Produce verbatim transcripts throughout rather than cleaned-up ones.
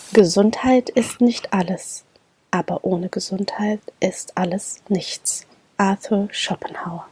Gesundheit ist nicht alles, aber ohne Gesundheit ist alles nichts. Arthur Schopenhauer.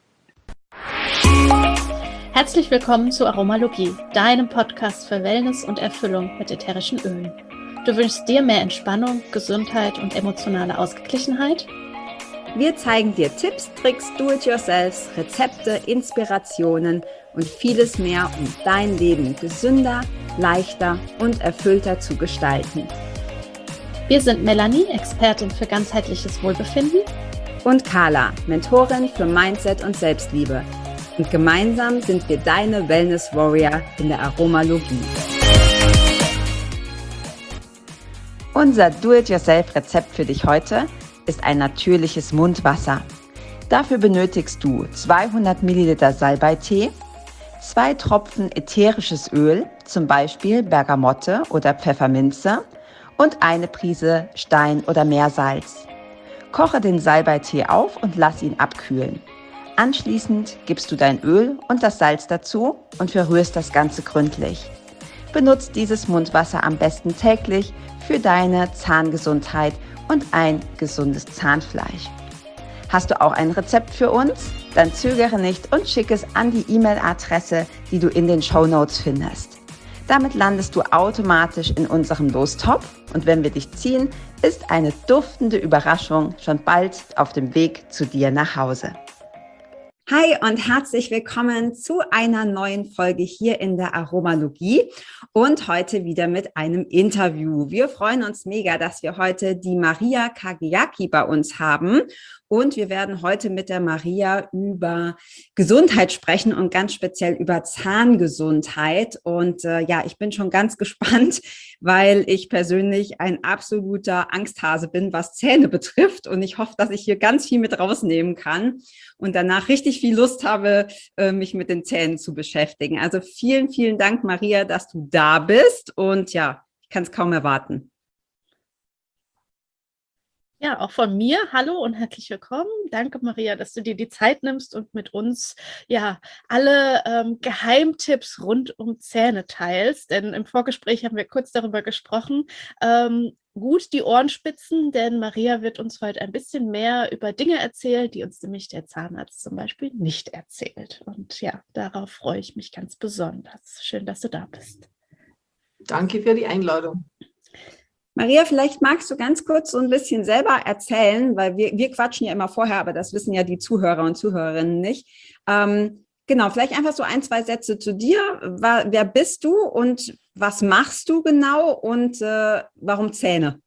Herzlich willkommen zu Aromalogie, deinem Podcast für Wellness und Erfüllung mit ätherischen Ölen. Du wünschst dir mehr Entspannung, Gesundheit und emotionale Ausgeglichenheit? Wir zeigen dir Tipps, Tricks, Do-it-yourselfs, Rezepte, Inspirationen und vieles mehr, um dein Leben gesünder, leichter und erfüllter zu gestalten. Wir sind Melanie, Expertin für ganzheitliches Wohlbefinden, und Carla, Mentorin für Mindset und Selbstliebe. Und gemeinsam sind wir deine Wellness Warrior in der Aromalogie. Unser Do-it-yourself-Rezept für dich heute ist ein natürliches Mundwasser. Dafür benötigst du zweihundert Milliliter Salbeitee, zwei Tropfen ätherisches Öl, zum Beispiel Bergamotte oder Pfefferminze, und eine Prise Stein- oder Meersalz. Koche den Salbeitee auf und lass ihn abkühlen. Anschließend gibst du dein Öl und das Salz dazu und verrührst das Ganze gründlich. Benutzt dieses Mundwasser am besten täglich für deine Zahngesundheit und ein gesundes Zahnfleisch. Hast du auch ein Rezept für uns? Dann zögere nicht und schick es an die E-Mail-Adresse, die du in den Shownotes findest. Damit landest du automatisch in unserem Lostopf und wenn wir dich ziehen, ist eine duftende Überraschung schon bald auf dem Weg zu dir nach Hause. Hi und herzlich willkommen zu einer neuen Folge hier in der Aromalogie und heute wieder mit einem Interview. Wir freuen uns mega, dass wir heute die Maria Kageaki bei uns haben und wir werden heute mit der Maria über Gesundheit sprechen und ganz speziell über Zahngesundheit. Und äh, ja, ich bin schon ganz gespannt, weil ich persönlich ein absoluter Angsthase bin, was Zähne betrifft und ich hoffe, dass ich hier ganz viel mit rausnehmen kann und danach richtig viel Lust habe, mich mit den Zähnen zu beschäftigen. Also vielen, vielen Dank, Maria, dass du da bist und ja, ich kann es kaum erwarten. Ja, auch von mir. Hallo und herzlich willkommen. Danke, Maria, dass du dir die Zeit nimmst und mit uns ja alle ähm, Geheimtipps rund um Zähne teilst. Denn im Vorgespräch haben wir kurz darüber gesprochen. Ähm, gut die Ohren spitzen, denn Maria wird uns heute ein bisschen mehr über Dinge erzählen, die uns nämlich der Zahnarzt zum Beispiel nicht erzählt. Und ja, darauf freue ich mich ganz besonders. Schön, dass du da bist. Danke für die Einladung. Maria, vielleicht magst du ganz kurz so ein bisschen selber erzählen, weil wir, wir quatschen ja immer vorher, aber das wissen ja die Zuhörer und Zuhörerinnen nicht. Ähm, genau, vielleicht einfach so ein, zwei Sätze zu dir. Wer, wer bist du und was machst du genau und äh, warum Zähne?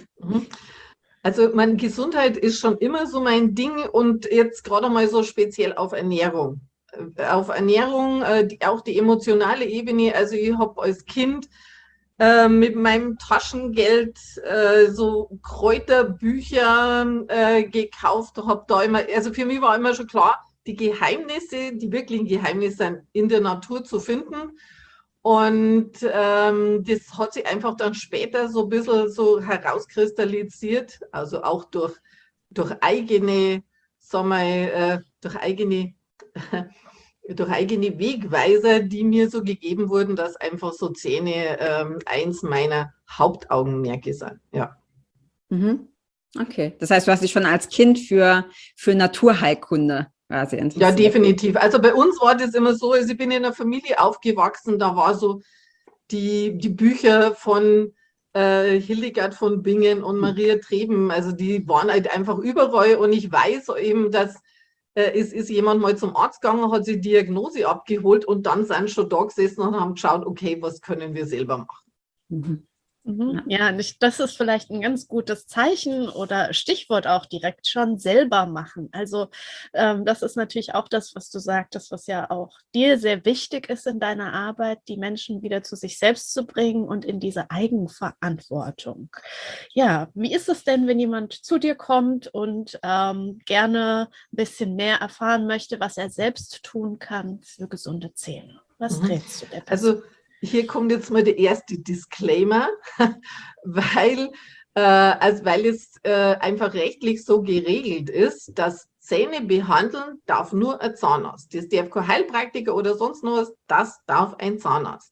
Also meine Gesundheit ist schon immer so mein Ding und jetzt gerade mal so speziell auf Ernährung. Auf Ernährung, äh, die, auch die emotionale Ebene. Also ich habe als Kind Äh, mit meinem Taschengeld äh, so Kräuterbücher äh, gekauft, habe da immer, also für mich war immer schon klar, die Geheimnisse, die wirklichen Geheimnisse sind in der Natur zu finden. Und ähm, das hat sich einfach dann später so ein bisschen so herauskristallisiert, also auch durch, durch eigene, sagen wir, äh, durch eigene durch eigene Wegweiser, die mir so gegeben wurden, dass einfach so Zähne ähm, eins meiner Hauptaugenmerke sind. Ja. Mhm. Okay, das heißt, du hast dich schon als Kind für, für Naturheilkunde quasi interessiert. Ja, definitiv. Also bei uns war das immer so, also ich bin in einer Familie aufgewachsen, da war so die, die Bücher von äh, Hildegard von Bingen und Maria Treben, also die waren halt einfach überall und ich weiß eben, dass Es ist jemand mal zum Arzt gegangen, hat sich Diagnose abgeholt und dann sind schon da gesessen und haben geschaut, okay, was können wir selber machen. Mhm. Mhm. Ja, nicht, das ist vielleicht ein ganz gutes Zeichen oder Stichwort auch direkt schon selber machen. Also ähm, das ist natürlich auch das, was du sagtest, was ja auch dir sehr wichtig ist in deiner Arbeit, die Menschen wieder zu sich selbst zu bringen und in diese Eigenverantwortung. Ja, wie ist es denn, wenn jemand zu dir kommt und ähm, gerne ein bisschen mehr erfahren möchte, was er selbst tun kann für gesunde Zähne? Was Mhm. rätst du der Person? Also hier kommt jetzt mal der erste Disclaimer, weil, äh, also weil es äh, einfach rechtlich so geregelt ist, dass Zähne behandeln darf nur ein Zahnarzt. Das darf kein Heilpraktiker oder sonst noch was, das darf ein Zahnarzt.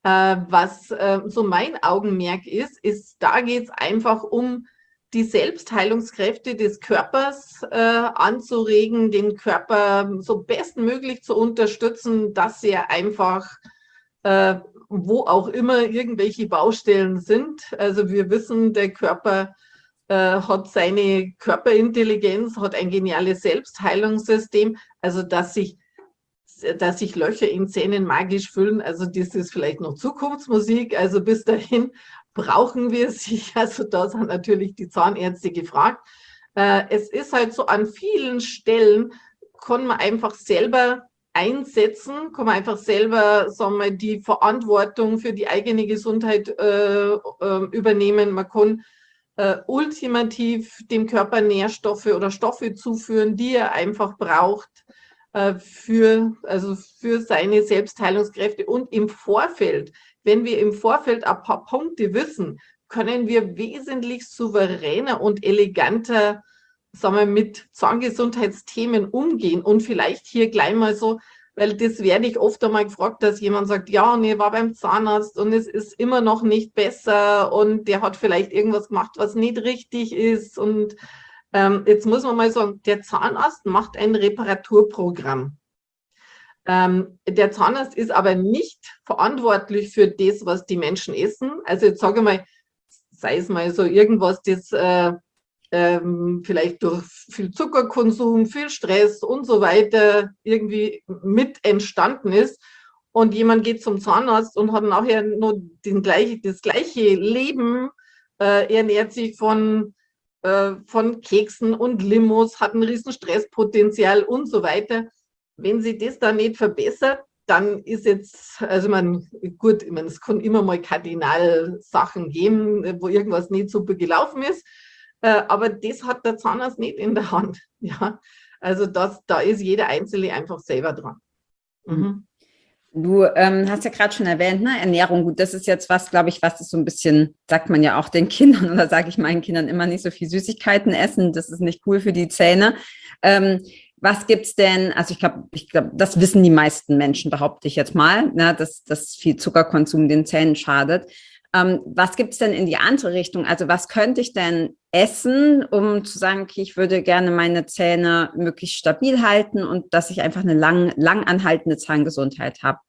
Äh, was äh, so mein Augenmerk ist, ist, da geht es einfach um die Selbstheilungskräfte des Körpers äh, anzuregen, den Körper so bestmöglich zu unterstützen, dass er einfach, äh, wo auch immer irgendwelche Baustellen sind. Also wir wissen, der Körper äh, hat seine Körperintelligenz, hat ein geniales Selbstheilungssystem, also dass sich dass sich Löcher in Zähnen magisch füllen. Also das ist vielleicht noch Zukunftsmusik. Also bis dahin brauchen wir sie. Also da sind natürlich die Zahnärzte gefragt. Äh, es ist halt so, an vielen Stellen kann man einfach selber einsetzen, kann man einfach selber, sagen wir, die Verantwortung für die eigene Gesundheit äh, äh, übernehmen. Man kann äh, ultimativ dem Körper Nährstoffe oder Stoffe zuführen, die er einfach braucht für, also für seine Selbstheilungskräfte. Und im Vorfeld, wenn wir im Vorfeld ein paar Punkte wissen, können wir wesentlich souveräner und eleganter, sagen wir, mit Zahngesundheitsthemen umgehen. Und vielleicht hier gleich mal so, weil das werde ich oft einmal gefragt, dass jemand sagt, ja, und ich war beim Zahnarzt und es ist immer noch nicht besser und der hat vielleicht irgendwas gemacht, was nicht richtig ist. Und Ähm, jetzt muss man mal sagen, der Zahnarzt macht ein Reparaturprogramm. Ähm, der Zahnarzt ist aber nicht verantwortlich für das, was die Menschen essen. Also jetzt sage ich mal, sei es mal so irgendwas, das äh, ähm, vielleicht durch viel Zuckerkonsum, viel Stress und so weiter irgendwie mit entstanden ist. Und jemand geht zum Zahnarzt und hat nachher nur den gleich, das gleiche Leben, äh, ernährt sich von von Keksen und Limos, hat ein riesen Stresspotenzial und so weiter. Wenn sie das dann nicht verbessert, dann ist jetzt, also man, gut, ich meine, es kann immer mal Kardinalsachen geben, wo irgendwas nicht super gelaufen ist, aber das hat der Zahnarzt nicht in der Hand. Ja, also das, da ist jeder Einzelne einfach selber dran. Mhm. Du ähm, hast ja gerade schon erwähnt, ne? Ernährung, gut, das ist jetzt was, glaube ich, was ist so ein bisschen, sagt man ja auch den Kindern oder sage ich meinen Kindern immer, nicht so viel Süßigkeiten essen, das ist nicht cool für die Zähne. Ähm, was gibt's denn, also ich glaube, ich glaube, das wissen die meisten Menschen, behaupte ich jetzt mal, ne? dass, dass viel Zuckerkonsum den Zähnen schadet. Ähm, was gibt's denn in die andere Richtung? Also was könnte ich denn essen, um zu sagen, okay, ich würde gerne meine Zähne möglichst stabil halten und dass ich einfach eine lang, lang anhaltende Zahngesundheit habe?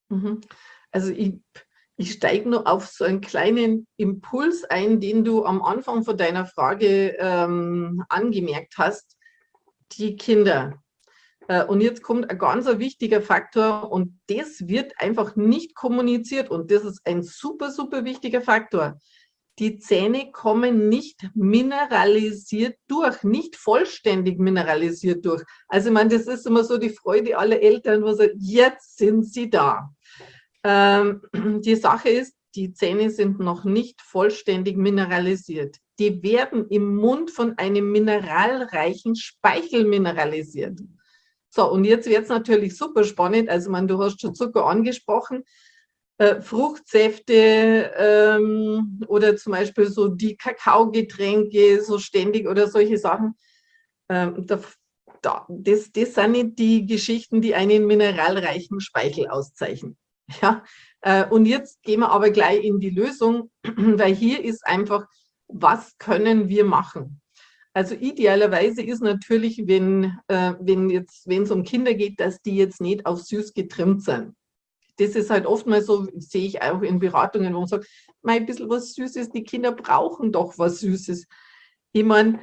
Also ich, ich steige nur auf so einen kleinen Impuls ein, den du am Anfang von deiner Frage ähm, angemerkt hast. Die Kinder. Äh, und jetzt kommt ein ganz wichtiger Faktor und das wird einfach nicht kommuniziert und das ist ein super, super wichtiger Faktor. Die Zähne kommen nicht mineralisiert durch, nicht vollständig mineralisiert durch. Also ich meine, das ist immer so die Freude aller Eltern, wo sagen, jetzt sind sie da. Ähm, die Sache ist, die Zähne sind noch nicht vollständig mineralisiert. Die werden im Mund von einem mineralreichen Speichel mineralisiert. So, und jetzt wird es natürlich super spannend. Also, man, du hast schon Zucker angesprochen. Äh, Fruchtsäfte ähm, oder zum Beispiel so die Kakaogetränke, so ständig oder solche Sachen. Ähm, da, da, das, das sind nicht die Geschichten, die einen mineralreichen Speichel auszeichnen. Ja? Äh, und jetzt gehen wir aber gleich in die Lösung, weil hier ist einfach, was können wir machen? Also idealerweise ist natürlich, wenn, äh, wenn jetzt, wenn es um Kinder geht, dass die jetzt nicht auf süß getrimmt sind. Das ist halt oftmals so, sehe ich auch in Beratungen, wo man sagt, mal ein bisschen was Süßes, die Kinder brauchen doch was Süßes. Ich meine,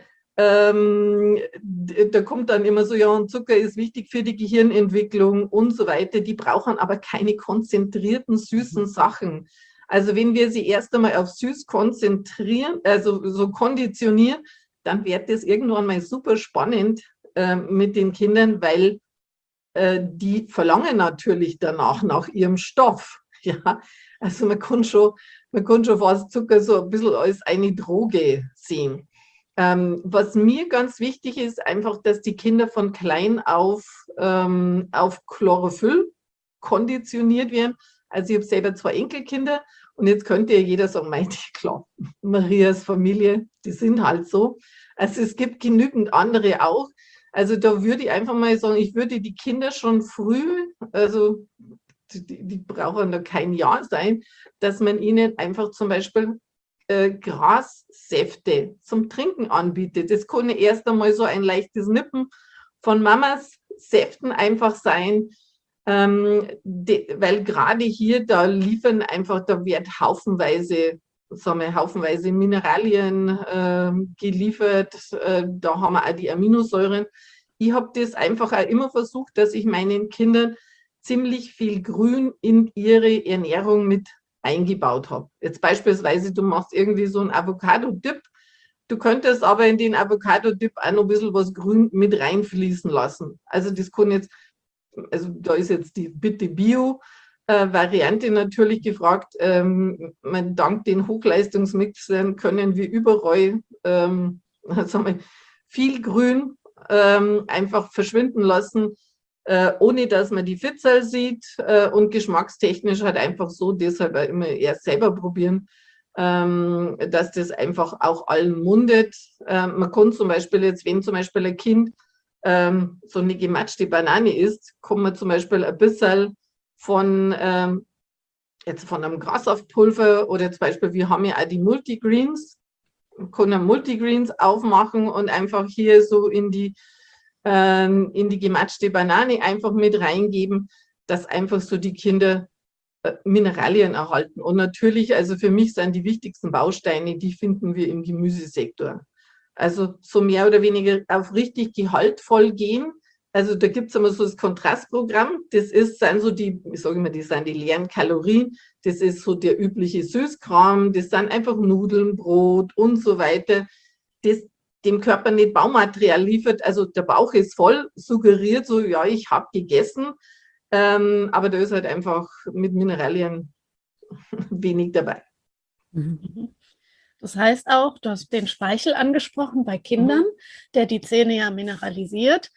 ähm, da kommt dann immer so, ja, und Zucker ist wichtig für die Gehirnentwicklung und so weiter. Die brauchen aber keine konzentrierten, süßen Sachen. Also wenn wir sie erst einmal auf süß konzentrieren, also so konditionieren, dann wird das irgendwann mal super spannend äh, mit den Kindern, weil äh, die verlangen natürlich danach nach ihrem Stoff. Ja? Also man kann schon, man kann schon fast Zucker so ein bisschen als eine Droge sehen. Ähm, was mir ganz wichtig ist, einfach, dass die Kinder von klein auf ähm, auf Chlorophyll konditioniert werden. Also ich habe selber zwei Enkelkinder und jetzt könnte ja jeder sagen, meinte klar, Marias Familie, die sind halt so. Also es gibt genügend andere auch. Also da würde ich einfach mal sagen, ich würde die Kinder schon früh, also die, die brauchen da kein Jahr sein, dass man ihnen einfach zum Beispiel äh, Grassäfte zum Trinken anbietet. Das kann ja erst einmal so ein leichtes Nippen von Mamas Säften einfach sein, ähm, de, weil gerade hier, da liefern einfach, da wird haufenweise, sagen wir, haufenweise Mineralien äh, geliefert, äh, da haben wir auch die Aminosäuren. Ich habe das einfach auch immer versucht, dass ich meinen Kindern ziemlich viel Grün in ihre Ernährung mit eingebaut habe. Jetzt beispielsweise, du machst irgendwie so einen Avocado-Dip, du könntest aber in den Avocado-Dip auch noch ein bisschen was Grün mit reinfließen lassen. Also das kann jetzt, also da ist jetzt die bitte Bio-Variante natürlich gefragt. Ähm, man, dank den Hochleistungsmixern können wir überall ähm, sagen wir, viel Grün ähm, einfach verschwinden lassen, äh, ohne dass man die Fitzel sieht, äh, und geschmackstechnisch halt einfach so, deshalb auch immer erst selber probieren, ähm, dass das einfach auch allen mundet. Ähm, man kann zum Beispiel jetzt, wenn zum Beispiel ein Kind ähm, so eine gematschte Banane isst, kann man zum Beispiel ein bisschen von, ähm, jetzt von einem Grassaftpulver oder zum Beispiel, wir haben ja auch die Multigreens, man kann ja Multigreens aufmachen und einfach hier so in die ähm, in die gematschte Banane einfach mit reingeben, dass einfach so die Kinder äh, Mineralien erhalten. Und natürlich, also für mich sind die wichtigsten Bausteine, die finden wir im Gemüsesektor. Also so mehr oder weniger auf richtig gehaltvoll gehen. Also da gibt es immer so das Kontrastprogramm. Das ist, sind so die, ich sage immer, das sind die leeren Kalorien. Das ist so der übliche Süßkram. Das sind einfach Nudeln, Brot und so weiter. Das dem Körper nicht Baumaterial liefert. Also der Bauch ist voll, suggeriert so, ja, ich habe gegessen. Ähm, aber da ist halt einfach mit Mineralien wenig dabei. Das heißt auch, du hast den Speichel angesprochen bei Kindern, mhm. der die Zähne ja mineralisiert.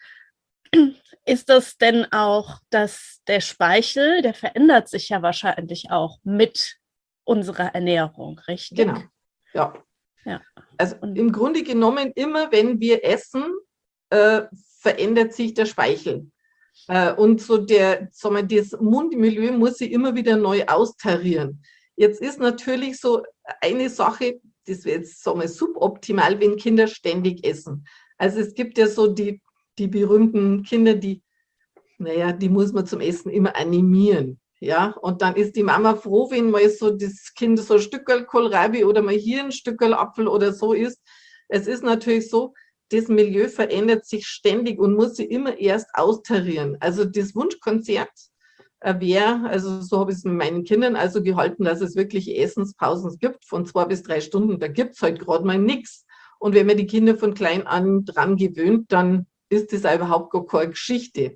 Ist das denn auch, dass der Speichel, der verändert sich ja wahrscheinlich auch mit unserer Ernährung, richtig? Genau, ja. ja. Also im Grunde genommen, immer wenn wir essen, äh, verändert sich der Speichel. Äh, und so der, sagen wir, das Mundmilieu muss sich immer wieder neu austarieren. Jetzt ist natürlich so eine Sache, das wäre jetzt, sagen wir, suboptimal, wenn Kinder ständig essen. Also es gibt ja so die, die berühmten Kinder, die, naja, die muss man zum Essen immer animieren. Ja, und dann ist die Mama froh, wenn mal so das Kind so ein Stückerl Kohlrabi oder mal hier ein Stückerl Apfel oder so isst. Es ist natürlich so, das Milieu verändert sich ständig und muss sich immer erst austarieren. Also das Wunschkonzert wäre, also so habe ich es mit meinen Kindern also gehalten, dass es wirklich Essenspausen gibt von zwei bis drei Stunden. Da gibt es halt gerade mal nichts. Und wenn man die Kinder von klein an dran gewöhnt, dann ist das auch überhaupt gar keine Geschichte.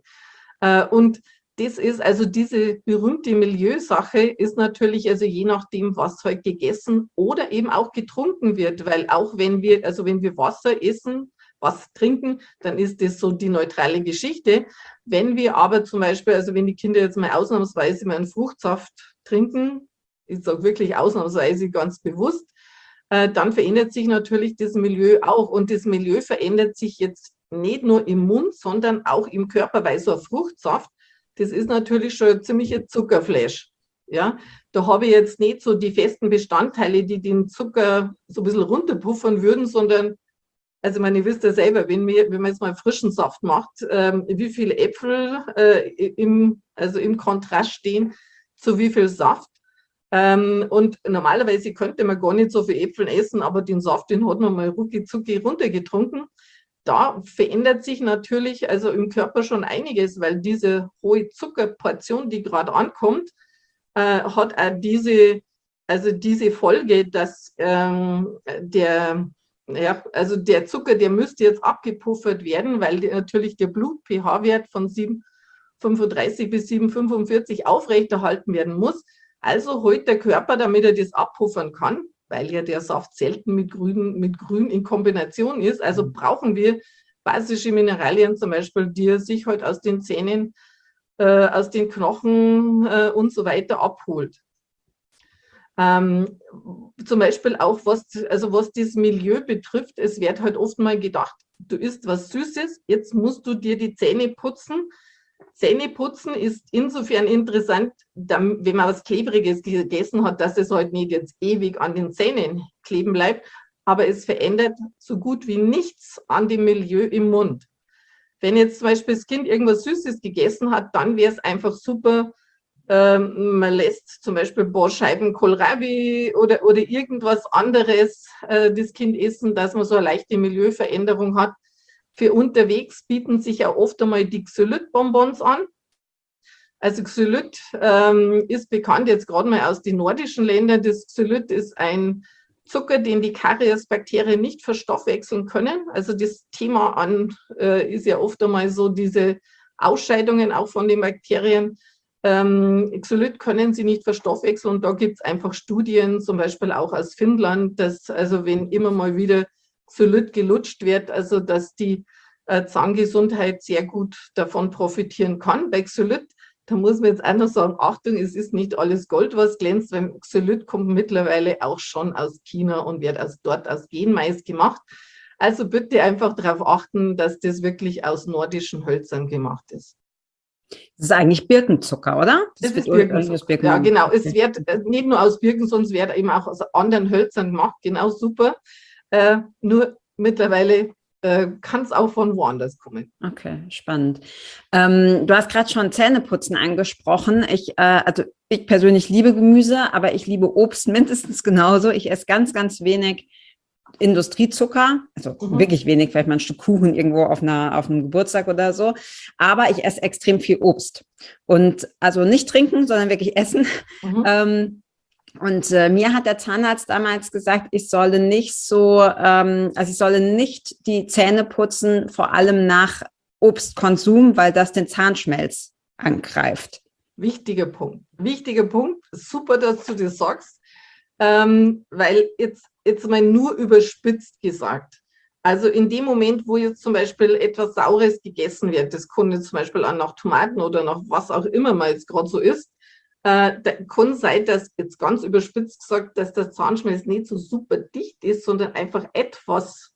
Und das ist also diese berühmte Milieusache ist natürlich also je nachdem, was halt gegessen oder eben auch getrunken wird, weil auch wenn wir, also wenn wir Wasser essen, Wasser trinken, dann ist das so die neutrale Geschichte. Wenn wir aber zum Beispiel, also wenn die Kinder jetzt mal ausnahmsweise mal einen Fruchtsaft trinken, ich sage wirklich ausnahmsweise ganz bewusst, äh, dann verändert sich natürlich das Milieu auch und das Milieu verändert sich jetzt nicht nur im Mund, sondern auch im Körper, weil so ein Fruchtsaft, das ist natürlich schon ein ziemlicher Zuckerflash. Ja, da habe ich jetzt nicht so die festen Bestandteile, die den Zucker so ein bisschen runterpuffern würden, sondern, also ich meine, ihr wisst ja selber, wenn, wir, wenn man jetzt mal frischen Saft macht, ähm, wie viele Äpfel äh, im, also im Kontrast stehen zu wie viel Saft. Ähm, und normalerweise könnte man gar nicht so viel Äpfel essen, aber den Saft, den hat man mal rucki zucki runtergetrunken. Da verändert sich natürlich also im Körper schon einiges, weil diese hohe Zuckerportion, die gerade ankommt, äh, hat auch diese, also diese Folge, dass ähm, der, ja, also der Zucker, der müsste jetzt abgepuffert werden, weil die, natürlich der Blut-pH-Wert von sieben Komma fünfunddreißig bis sieben Komma fünfundvierzig aufrechterhalten werden muss. Also holt der Körper, damit er das abpuffern kann, weil ja der Saft selten mit Grün, mit Grün in Kombination ist. Also brauchen wir basische Mineralien, zum Beispiel, die er sich halt aus den Zähnen, äh, aus den Knochen äh, und so weiter abholt. Ähm, zum Beispiel auch, was, also was das Milieu betrifft, es wird halt oft mal gedacht, du isst was Süßes, jetzt musst du dir die Zähne putzen. Zähneputzen ist insofern interessant, wenn man was Klebriges gegessen hat, dass es halt nicht jetzt ewig an den Zähnen kleben bleibt, aber es verändert so gut wie nichts an dem Milieu im Mund. Wenn jetzt zum Beispiel das Kind irgendwas Süßes gegessen hat, dann wäre es einfach super, ähm, man lässt zum Beispiel ein paar Scheiben Kohlrabi oder, oder irgendwas anderes äh, das Kind essen, dass man so eine leichte Milieuveränderung hat. Für unterwegs bieten sich ja oft einmal die Xylit-Bonbons an. Also Xylit ähm, ist bekannt jetzt gerade mal aus den nordischen Ländern. Das Xylit ist ein Zucker, den die Kariesbakterien nicht verstoffwechseln können. Also das Thema an äh, ist ja oft einmal so diese Ausscheidungen auch von den Bakterien. Ähm, Xylit können sie nicht verstoffwechseln und da gibt es einfach Studien, zum Beispiel auch aus Finnland, dass also wenn immer mal wieder Xylit gelutscht wird, also dass die äh, Zahngesundheit sehr gut davon profitieren kann. Bei Xylit, da muss man jetzt auch noch sagen, Achtung, es ist nicht alles Gold, was glänzt, weil Xylit kommt mittlerweile auch schon aus China und wird aus, dort aus Genmais gemacht. Also bitte einfach darauf achten, dass das wirklich aus nordischen Hölzern gemacht ist. Das ist eigentlich Birkenzucker, oder? Das, das ist Birkenzucker. Birken ja, genau. Es wird nicht nur aus Birken, sondern es wird eben auch aus anderen Hölzern gemacht. Genau, super. Äh, nur mittlerweile äh, kann es auch von woanders kommen. Okay, spannend. Ähm, du hast gerade schon Zähneputzen angesprochen. Ich, äh, also ich persönlich liebe Gemüse, aber ich liebe Obst mindestens genauso. Ich esse ganz, ganz wenig Industriezucker, also mhm. wirklich wenig, vielleicht mal ein Stück Kuchen irgendwo auf einer, auf einem Geburtstag oder so. Aber ich esse extrem viel Obst. Und also nicht trinken, sondern wirklich essen. Mhm. Ähm, Und äh, mir hat der Zahnarzt damals gesagt, ich solle nicht so, ähm, also ich solle nicht die Zähne putzen, vor allem nach Obstkonsum, weil das den Zahnschmelz angreift. Wichtiger Punkt. Wichtiger Punkt. Super, dass du das sagst, ähm, weil jetzt, jetzt mal nur überspitzt gesagt. Also in dem Moment, wo jetzt zum Beispiel etwas Saures gegessen wird, das kann jetzt zum Beispiel auch nach Tomaten oder nach was auch immer mal jetzt gerade so ist, Äh, da kann sein, dass jetzt ganz überspitzt gesagt, dass der Zahnschmelz nicht so super dicht ist, sondern einfach etwas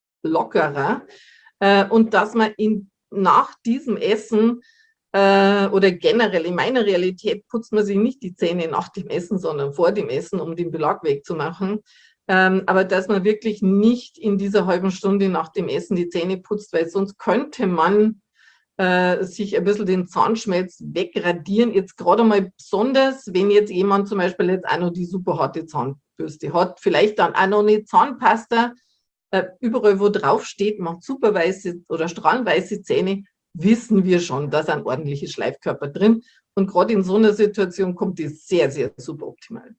lockerer äh, und dass man in, nach diesem Essen äh, oder generell in meiner Realität putzt man sich nicht die Zähne nach dem Essen, sondern vor dem Essen, um den Belag wegzumachen. Ähm, aber dass man wirklich nicht in dieser halben Stunde nach dem Essen die Zähne putzt, weil sonst könnte man sich ein bisschen den Zahnschmelz wegradieren. Jetzt gerade mal besonders, wenn jetzt jemand zum Beispiel jetzt auch noch die super harte Zahnbürste hat, vielleicht dann auch noch eine Zahnpasta, äh, überall wo drauf steht, macht super weiße oder strahlenweiße Zähne, wissen wir schon, da sind ordentliche Schleifkörper drin. Und gerade in so einer Situation kommt das sehr, sehr super optimal.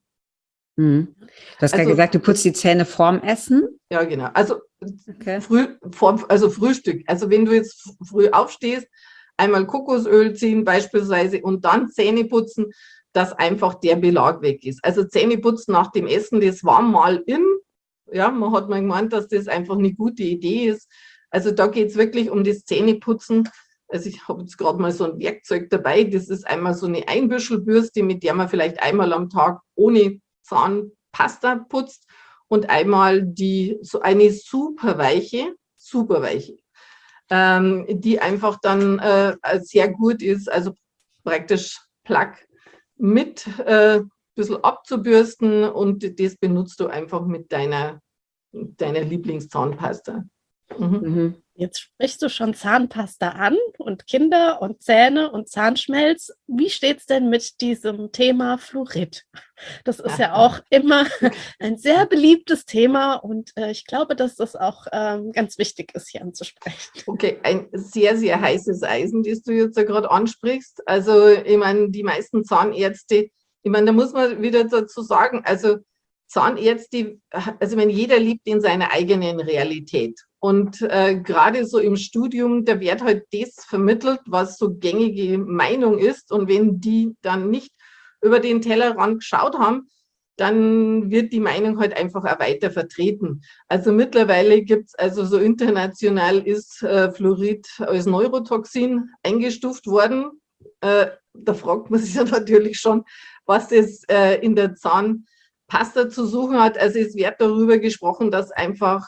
Mhm. Du hast also, gerade gesagt, du putzt die Zähne vorm Essen? Ja, genau. Also, okay. früh, vor, also Frühstück. Also wenn du jetzt früh aufstehst, einmal Kokosöl ziehen beispielsweise und dann Zähne putzen, dass einfach der Belag weg ist. Also Zähne putzen nach dem Essen, das war mal in. Ja, man hat mal gemeint, dass das einfach eine gute Idee ist. Also da geht es wirklich um das Zähneputzen. Also ich habe jetzt gerade mal so ein Werkzeug dabei. Das ist einmal so eine Einbüschelbürste, mit der man vielleicht einmal am Tag ohne Zahnpasta putzt und einmal die so eine super weiche, super weiche, ähm, die einfach dann äh, sehr gut ist, also praktisch Plaque mit äh, ein bisschen abzubürsten und das benutzt du einfach mit deiner, deiner Lieblingszahnpasta. Mhm. Mhm. Jetzt sprichst du schon Zahnpasta an und Kinder und Zähne und Zahnschmelz. Wie steht es denn mit diesem Thema Fluorid? Das ist ja, ja auch immer ein sehr beliebtes Thema und äh, ich glaube, dass das auch ähm, ganz wichtig ist, hier anzusprechen. Okay, ein sehr, sehr heißes Eisen, das du jetzt ja gerade ansprichst. Also ich meine, die meisten Zahnärzte, ich meine, da muss man wieder dazu sagen, also Zahnärzte, also ich meine, jeder lebt in seiner eigenen Realität. Und äh, gerade so im Studium, da wird halt das vermittelt, was so gängige Meinung ist. Und wenn die dann nicht über den Tellerrand geschaut haben, dann wird die Meinung halt einfach auch weiter vertreten. Also mittlerweile gibt es, also so international ist äh, Fluorid als Neurotoxin eingestuft worden. Äh, da fragt man sich ja natürlich schon, was das äh, in der Zahn Pasta zu suchen hat. Also es wird darüber gesprochen, dass einfach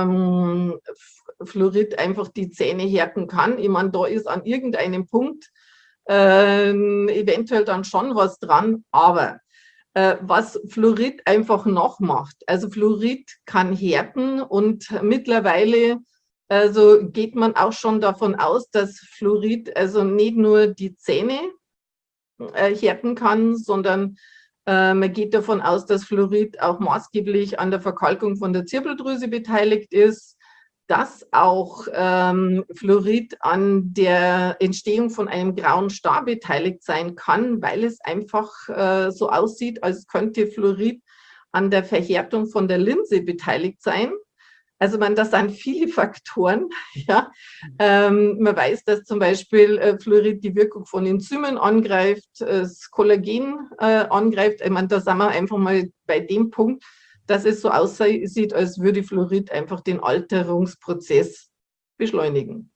ähm, Fluorid einfach die Zähne härten kann. Ich meine, da ist an irgendeinem Punkt äh, eventuell dann schon was dran, aber äh, was Fluorid einfach noch macht, also Fluorid kann härten und mittlerweile also geht man auch schon davon aus, dass Fluorid also nicht nur die Zähne äh, härten kann, sondern äh, man geht davon aus, dass Fluorid auch maßgeblich an der Verkalkung von der Zirbeldrüse beteiligt ist, dass auch ähm, Fluorid an der Entstehung von einem grauen Star beteiligt sein kann, weil es einfach äh, so aussieht, als könnte Fluorid an der Verhärtung von der Linse beteiligt sein. Also man, das sind viele Faktoren. Ja. Ähm, man weiß, dass zum Beispiel äh, Fluorid die Wirkung von Enzymen angreift, äh, das Kollagen äh, angreift. Ich meine, da sind wir einfach mal bei dem Punkt, dass es so aussieht, als würde Fluorid einfach den Alterungsprozess beschleunigen.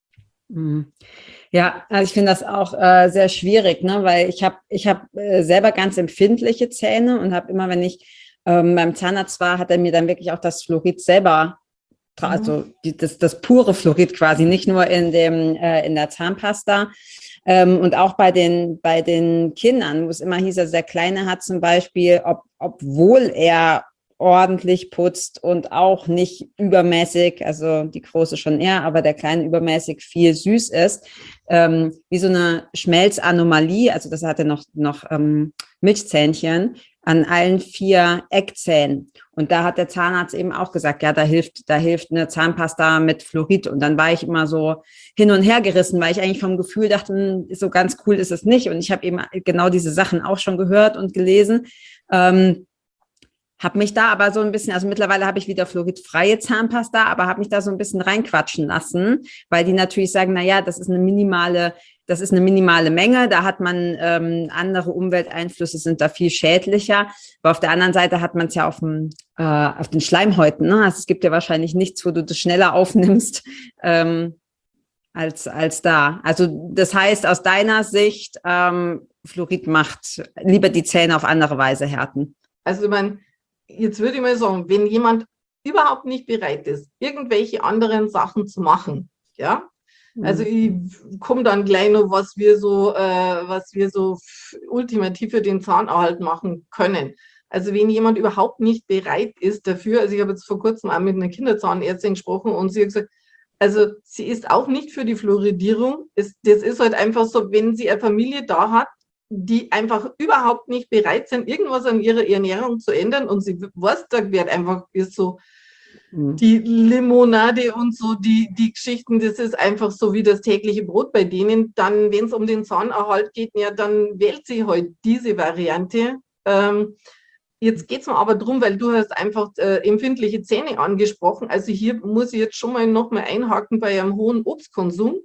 Ja, also ich finde das auch äh, sehr schwierig, ne? Weil ich habe ich hab, äh, selber ganz empfindliche Zähne und habe immer, wenn ich ähm, beim Zahnarzt war, hat er mir dann wirklich auch das Fluorid selber, mhm. also die, das, das pure Fluorid quasi, nicht nur in, dem, äh, in der Zahnpasta. Ähm, und auch bei den, bei den Kindern, wo es immer hieß, also der Kleine hat zum Beispiel, ob, obwohl er ordentlich putzt und auch nicht übermäßig, also die Große schon eher, aber der Kleine übermäßig viel süß ist, ähm, wie so eine Schmelzanomalie, also das hatte noch, noch ähm, Milchzähnchen an allen vier Eckzähnen. Und da hat der Zahnarzt eben auch gesagt, ja, da hilft, da hilft eine Zahnpasta mit Fluorid. Und dann war ich immer so hin und her gerissen, weil ich eigentlich vom Gefühl dachte, so ganz cool ist es nicht. Und ich habe eben genau diese Sachen auch schon gehört und gelesen. Ähm, Habe mich da aber so ein bisschen, also mittlerweile habe ich wieder fluoridfreie Zahnpasta, aber habe mich da so ein bisschen reinquatschen lassen, weil die natürlich sagen, na ja, das ist eine minimale, das ist eine minimale Menge, da hat man ähm, andere Umwelteinflüsse, sind da viel schädlicher. Aber auf der anderen Seite hat man es ja auf, dem, äh, auf den Schleimhäuten, ne? Also es gibt ja wahrscheinlich nichts, wo du das schneller aufnimmst ähm, als, als da. Also das heißt, aus deiner Sicht, ähm, Fluorid macht lieber die Zähne auf andere Weise härten. Also man Jetzt würde ich mal sagen, wenn jemand überhaupt nicht bereit ist, irgendwelche anderen Sachen zu machen, ja, also ich komme dann gleich noch, was wir so, äh, was wir so ultimativ für den Zahnerhalt machen können. Also wenn jemand überhaupt nicht bereit ist dafür, also ich habe jetzt vor kurzem auch mit einer Kinderzahnärztin gesprochen und sie hat gesagt, also sie ist auch nicht für die Fluoridierung. Es, das ist halt einfach so, wenn sie eine Familie da hat, die einfach überhaupt nicht bereit sind, irgendwas an ihrer Ernährung zu ändern und sie weiß, da wird einfach ist so mhm. die Limonade und so, die, die Geschichten, das ist einfach so wie das tägliche Brot bei denen. Dann, wenn es um den Zahnerhalt geht, ja, dann wählt sie halt diese Variante. Ähm, jetzt geht es mir aber darum, weil du hast einfach äh, empfindliche Zähne angesprochen. Also hier muss ich jetzt schon mal noch mal einhaken bei einem hohen Obstkonsum.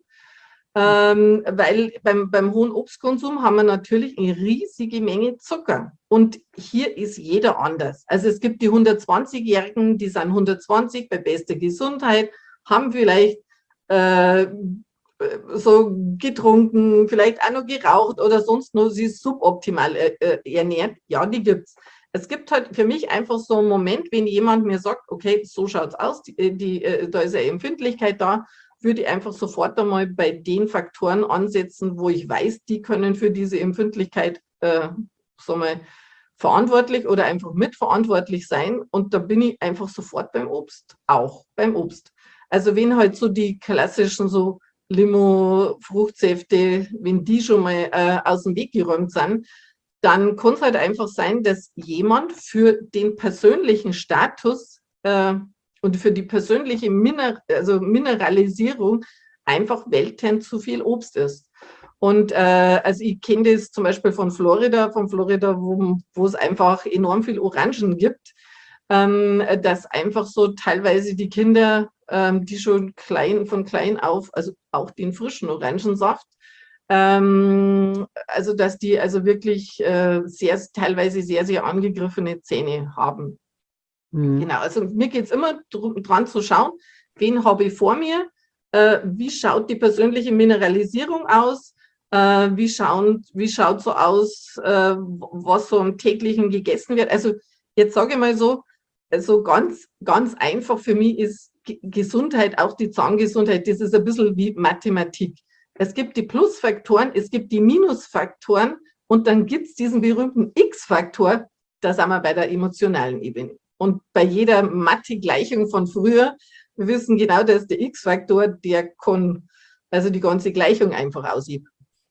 Ähm, weil beim, beim hohen Obstkonsum haben wir natürlich eine riesige Menge Zucker. Und hier ist jeder anders. Also es gibt die hundertzwanzigjährigen, die sind hundertzwanzig bei bester Gesundheit, haben vielleicht äh, so getrunken, vielleicht auch noch geraucht oder sonst nur sie suboptimal äh, ernährt. Ja, die gibt's. Es gibt halt für mich einfach so einen Moment, wenn jemand mir sagt, okay, so schaut's aus, die, die, da ist eine Empfindlichkeit da, würde ich einfach sofort einmal bei den Faktoren ansetzen, wo ich weiß, die können für diese Empfindlichkeit äh, so mal verantwortlich oder einfach mitverantwortlich sein. Und da bin ich einfach sofort beim Obst, auch beim Obst. Also wenn halt so die klassischen so Limo, Fruchtsäfte, wenn die schon mal äh, aus dem Weg geräumt sind, dann kann es halt einfach sein, dass jemand für den persönlichen Status äh, und für die persönliche Miner also Mineralisierung einfach weltend zu viel Obst ist. Und äh, also ich kenne das zum Beispiel von Florida, von Florida, wo, wo es einfach enorm viel Orangen gibt, ähm, dass einfach so teilweise die Kinder, ähm, die schon klein von klein auf, also auch den frischen Orangensaft, ähm, also dass die also wirklich äh, sehr teilweise sehr, sehr angegriffene Zähne haben. Mhm. Genau, also mir geht es immer dran zu schauen, wen habe ich vor mir, äh, wie schaut die persönliche Mineralisierung aus, äh, wie, schauen, wie schaut so aus, äh, was so im täglichen gegessen wird. Also jetzt sage ich mal so, also ganz, ganz einfach für mich ist G- Gesundheit, auch die Zahngesundheit, das ist ein bisschen wie Mathematik. Es gibt die Plusfaktoren, es gibt die Minusfaktoren und dann gibt es diesen berühmten X-Faktor, da sind wir bei der emotionalen Ebene. Und bei jeder Mathe-Gleichung von früher, wir wissen genau, dass der X-Faktor, der kann also die ganze Gleichung einfach ausheben.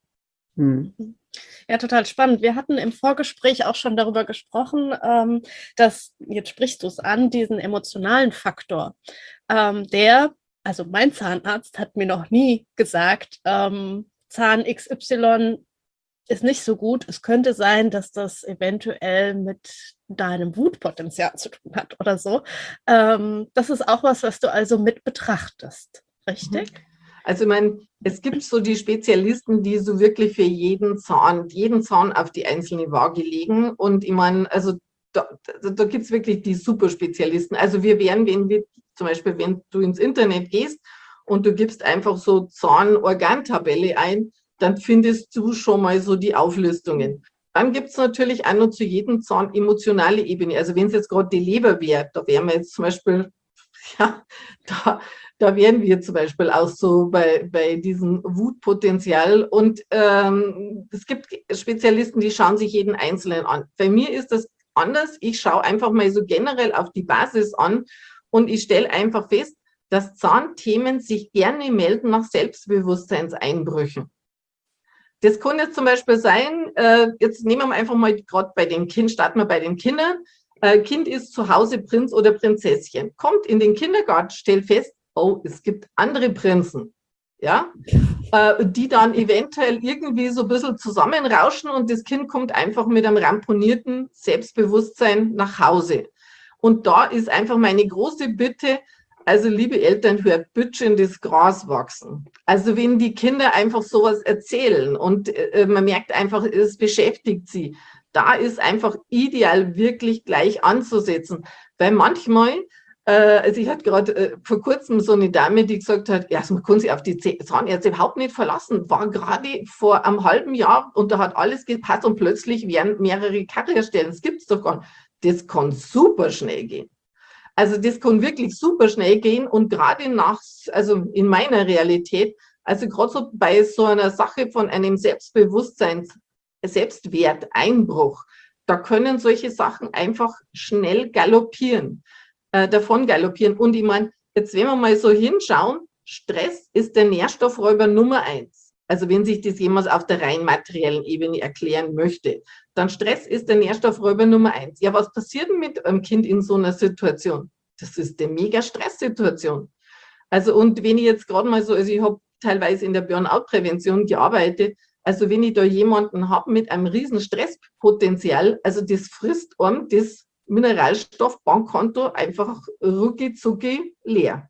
Hm. Ja, total spannend. Wir hatten im Vorgespräch auch schon darüber gesprochen, ähm, dass, jetzt sprichst du es an, diesen emotionalen Faktor, ähm, der, also mein Zahnarzt hat mir noch nie gesagt, ähm, Zahn X Y ist nicht so gut. Es könnte sein, dass das eventuell mit deinem Wutpotenzial zu tun hat oder so. Ähm, das ist auch was, was du also mit betrachtest, richtig? Also ich meine, es gibt so die Spezialisten, die so wirklich für jeden Zahn, jeden Zahn auf die einzelne Waage legen. Und ich meine, also da, da, da gibt es wirklich die Superspezialisten. Also wir wären, wenn wir zum Beispiel, wenn du ins Internet gehst und du gibst einfach so Zahnorgantabelle ein, dann findest du schon mal so die Auflistungen. Dann gibt es natürlich auch noch zu jedem Zahn emotionale Ebene. Also wenn es jetzt gerade die Leber wäre, da wären wir jetzt zum Beispiel, ja, da, da wären wir zum Beispiel auch so bei, bei diesem Wutpotenzial. Und ähm, es gibt Spezialisten, die schauen sich jeden Einzelnen an. Bei mir ist das anders. Ich schaue einfach mal so generell auf die Basis an und ich stelle einfach fest, dass Zahnthemen sich gerne melden nach Selbstbewusstseinseinbrüchen. Das kann jetzt zum Beispiel sein, äh, jetzt nehmen wir einfach mal gerade bei den Kindern, starten wir bei den Kindern. Äh, Kind ist zu Hause Prinz oder Prinzesschen, kommt in den Kindergarten, stellt fest, oh, es gibt andere Prinzen, ja, äh, die dann eventuell irgendwie so ein bisschen zusammenrauschen und das Kind kommt einfach mit einem ramponierten Selbstbewusstsein nach Hause. Und da ist einfach meine große Bitte, also liebe Eltern, hört bitte in das Gras wachsen. Also wenn die Kinder einfach sowas erzählen und äh, man merkt einfach, es beschäftigt sie, da ist einfach ideal wirklich gleich anzusetzen. Weil manchmal, äh, also ich hatte gerade äh, vor kurzem so eine Dame, die gesagt hat, ja, man kann sich auf die Zahnärzte überhaupt nicht verlassen, war gerade vor einem halben Jahr und da hat alles gepasst und plötzlich werden mehrere Karies-Stellen. Das gibt es doch gar nicht. Das kann super schnell gehen. Also das kann wirklich super schnell gehen und gerade nach, also in meiner Realität, also gerade so bei so einer Sache von einem Selbstbewusstseins, Selbstwerteinbruch, da können solche Sachen einfach schnell galoppieren, äh, davon galoppieren. Und ich meine, jetzt wenn wir mal so hinschauen, Stress ist der Nährstoffräuber Nummer eins. Also wenn sich das jemand auf der rein materiellen Ebene erklären möchte, dann Stress ist der Nährstoffräuber Nummer eins. Ja, was passiert denn mit einem Kind in so einer Situation? Das ist eine mega Stresssituation. Also und wenn ich jetzt gerade mal so, also ich habe teilweise in der Burnout-Prävention gearbeitet, also wenn ich da jemanden habe mit einem riesen Stresspotenzial, also das frisst einem das Mineralstoffbankkonto einfach rucki zucki leer.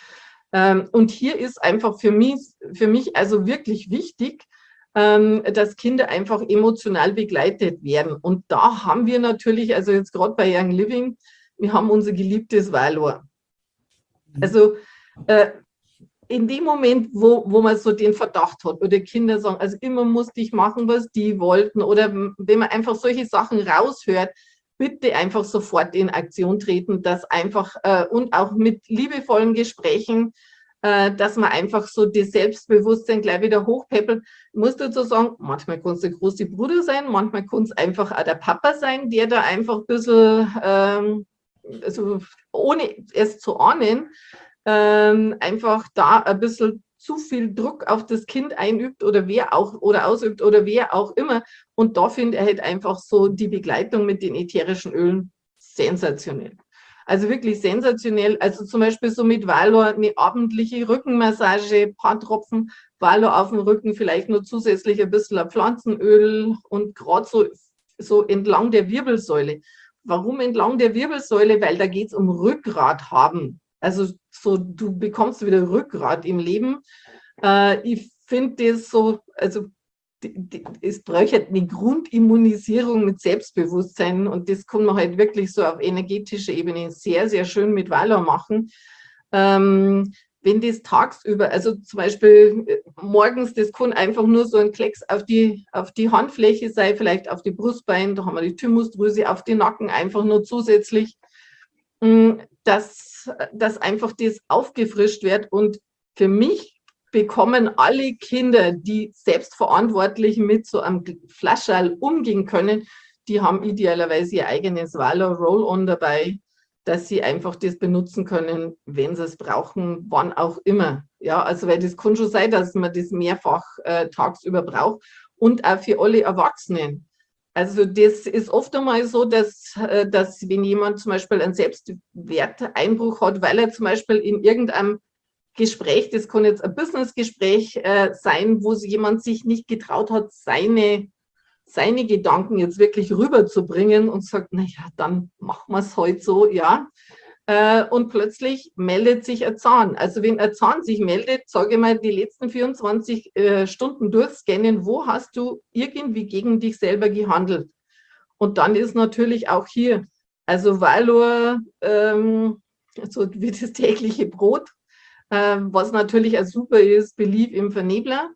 Und hier ist einfach für mich, für mich also wirklich wichtig, dass Kinder einfach emotional begleitet werden. Und da haben wir natürlich, also jetzt gerade bei Young Living, wir haben unser geliebtes Valor. Also äh, in dem Moment, wo, wo man so den Verdacht hat oder Kinder sagen, also immer musste ich machen, was die wollten oder wenn man einfach solche Sachen raushört, bitte einfach sofort in Aktion treten, dass einfach äh, und auch mit liebevollen Gesprächen, äh, dass man einfach so das Selbstbewusstsein gleich wieder hochpäppelt. Ich muss dazu sagen, manchmal kann es der große Bruder sein, manchmal kann es einfach auch der Papa sein, der da einfach ein bisschen, ähm, also ohne es zu ahnen, ähm, einfach da ein bisschen zu viel Druck auf das Kind einübt oder wer auch oder ausübt oder wer auch immer. Und da finde ich halt einfach so die Begleitung mit den ätherischen Ölen sensationell. Also wirklich sensationell. Also zum Beispiel so mit Valor eine abendliche Rückenmassage, ein paar Tropfen Valor auf dem Rücken, vielleicht nur zusätzlich ein bisschen ein Pflanzenöl und gerade so, so entlang der Wirbelsäule. Warum entlang der Wirbelsäule? Weil da geht es um Rückgrat haben. Also so, du bekommst wieder Rückgrat im Leben. Äh, ich finde das so, also die, die, es bräuchte eine Grundimmunisierung mit Selbstbewusstsein und das kann man halt wirklich so auf energetischer Ebene sehr, sehr schön mit Valor machen. Ähm, wenn das tagsüber, also zum Beispiel äh, morgens, das kann einfach nur so ein Klecks auf die, auf die Handfläche sein, vielleicht auf die Brustbeine, da haben wir die Thymusdrüse, auf den Nacken einfach nur zusätzlich, mh, dass, dass einfach das aufgefrischt wird. Und für mich bekommen alle Kinder, die selbstverantwortlich mit so einem Flascherl umgehen können, die haben idealerweise ihr eigenes Valor Roll-On dabei, dass sie einfach das benutzen können, wenn sie es brauchen, wann auch immer. Ja, also weil das kann schon sein, dass man das mehrfach äh, tagsüber braucht und auch für alle Erwachsenen. Also das ist oft einmal so, dass, äh, dass wenn jemand zum Beispiel einen Selbstwerteinbruch hat, weil er zum Beispiel in irgendeinem Gespräch, das kann jetzt ein Businessgespräch äh, sein, wo jemand sich nicht getraut hat, seine seine Gedanken jetzt wirklich rüberzubringen und sagt, naja, dann machen wir es heute so, ja. Äh, und plötzlich meldet sich ein Zahn. Also wenn ein Zahn sich meldet, sage ich mal, die letzten vierundzwanzig äh, Stunden durchscannen, wo hast du irgendwie gegen dich selber gehandelt? Und dann ist natürlich auch hier, also Valor, ähm, so wie das tägliche Brot, äh, was natürlich auch super ist, Belief im Vernebler.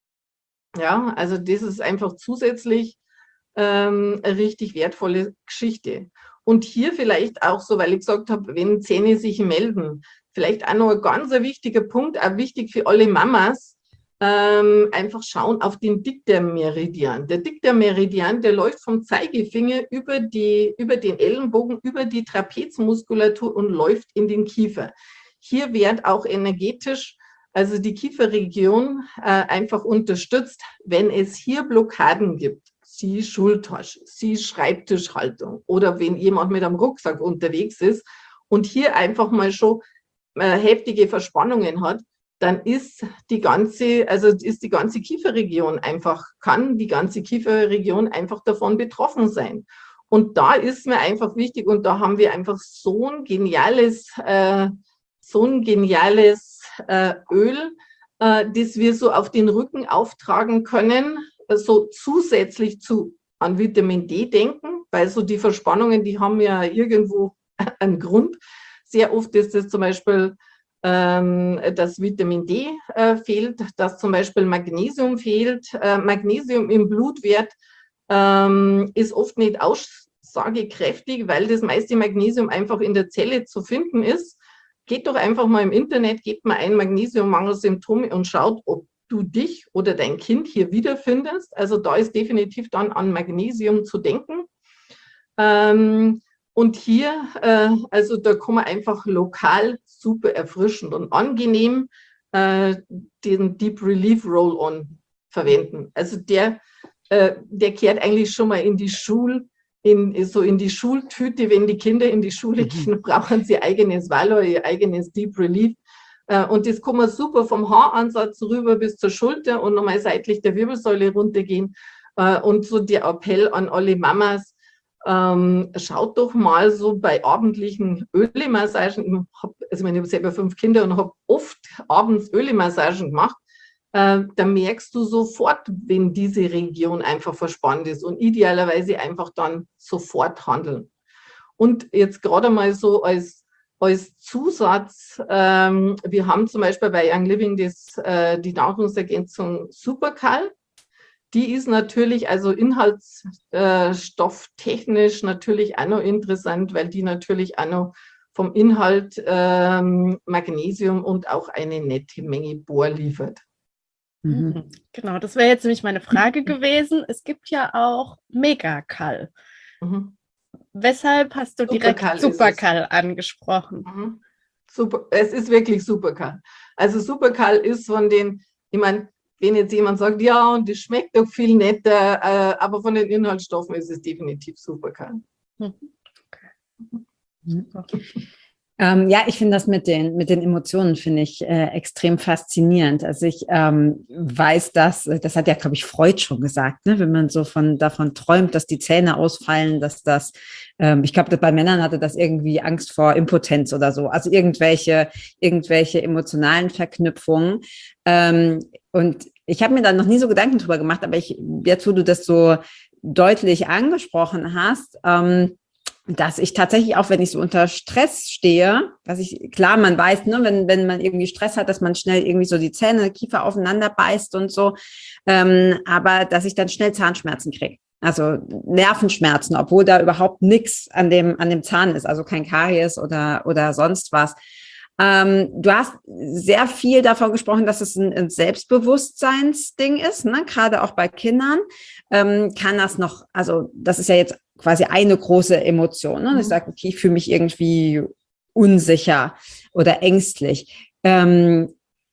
Ja, also das ist einfach zusätzlich ähm, eine richtig wertvolle Geschichte. Und hier vielleicht auch so, weil ich gesagt habe, wenn Zähne sich melden, vielleicht auch noch ein ganz ein wichtiger Punkt, auch wichtig für alle Mamas, ähm, einfach schauen auf den Dickdarmmeridian. Der Dickdarmmeridian, der läuft vom Zeigefinger über, die, über den Ellenbogen, über die Trapezmuskulatur und läuft in den Kiefer. Hier wird auch energetisch also die Kieferregion äh, einfach unterstützt, wenn es hier Blockaden gibt, sie Schultasche, sie Schreibtischhaltung oder wenn jemand mit einem Rucksack unterwegs ist und hier einfach mal schon äh, heftige Verspannungen hat, dann ist die ganze, also ist die ganze Kieferregion einfach, kann die ganze Kieferregion einfach davon betroffen sein. Und da ist mir einfach wichtig und da haben wir einfach so ein geniales, äh, so ein geniales Äh, Öl, äh, das wir so auf den Rücken auftragen können, äh, so zusätzlich zu an Vitamin D denken, weil so die Verspannungen, die haben ja irgendwo einen Grund. Sehr oft ist es zum Beispiel, ähm, dass Vitamin D äh, fehlt, dass zum Beispiel Magnesium fehlt. Äh, Magnesium im Blutwert ähm, ist oft nicht aussagekräftig, weil das meiste Magnesium einfach in der Zelle zu finden ist. Geht doch einfach mal im Internet, gebt mal ein Magnesiummangelsymptome und schaut, ob du dich oder dein Kind hier wiederfindest. Also da ist definitiv dann an Magnesium zu denken. Ähm, und hier, äh, also da kann man einfach lokal super erfrischend und angenehm äh, den Deep Relief Roll-On verwenden. Also der, äh, der kehrt eigentlich schon mal in die Schule, In, so in die Schultüte, wenn die Kinder in die Schule gehen, brauchen sie eigenes Valor, ihr eigenes Deep Relief. Und das kann man super vom Haaransatz rüber bis zur Schulter und nochmal seitlich der Wirbelsäule runtergehen. Und so der Appell an alle Mamas, ähm, schaut doch mal so bei abendlichen Ölemassagen, ich hab, also ich habe selber fünf Kinder und habe oft abends Ölemassagen gemacht, Äh, da merkst du sofort, wenn diese Region einfach verspannt ist und idealerweise einfach dann sofort handeln. Und jetzt gerade mal so als, als Zusatz, ähm, wir haben zum Beispiel bei Young Living das, äh, die Nahrungsergänzung Supercal. Die ist natürlich also inhaltsstofftechnisch natürlich auch noch interessant, weil die natürlich auch noch vom Inhalt ähm, Magnesium und auch eine nette Menge Bohr liefert. Mhm. Genau, das wäre jetzt nämlich meine Frage gewesen. Es gibt ja auch Megakal. Mhm. Weshalb hast du direkt Supercal, Supercal angesprochen? Mhm. Super, es ist wirklich Supercal. Also Supercal ist von den, ich meine, wenn jetzt jemand sagt, ja, und das schmeckt doch viel netter, äh, aber von den Inhaltsstoffen ist es definitiv Supercal. Mhm. Okay. Mhm. Ähm, ja, ich finde das mit den, mit den Emotionen, finde ich äh, extrem faszinierend. Also ich ähm, weiß, dass, das hat ja, glaube ich, Freud schon gesagt, ne? Wenn man so von davon träumt, dass die Zähne ausfallen, dass das, ähm, ich glaube, bei Männern hatte das irgendwie Angst vor Impotenz oder so, also irgendwelche, irgendwelche emotionalen Verknüpfungen. Ähm, und ich habe mir da noch nie so Gedanken drüber gemacht, aber ich, jetzt, wo du das so deutlich angesprochen hast, ähm, dass ich tatsächlich auch, wenn ich so unter Stress stehe, was ich, klar, man weiß, ne, wenn, wenn man irgendwie Stress hat, dass man schnell irgendwie so die Zähne, Kiefer aufeinander beißt und so, ähm, aber dass ich dann schnell Zahnschmerzen kriege. Also Nervenschmerzen, obwohl da überhaupt nichts an dem, an dem Zahn ist, also kein Karies oder, oder sonst was. Ähm, du hast sehr viel davon gesprochen, dass es ein, ein Selbstbewusstseinsding ist, ne? Gerade auch bei Kindern. Ähm, kann das noch, also das ist ja jetzt quasi eine große Emotion. Ne? Mhm. Ich sage, okay, ich fühle mich irgendwie unsicher oder ängstlich. Ähm,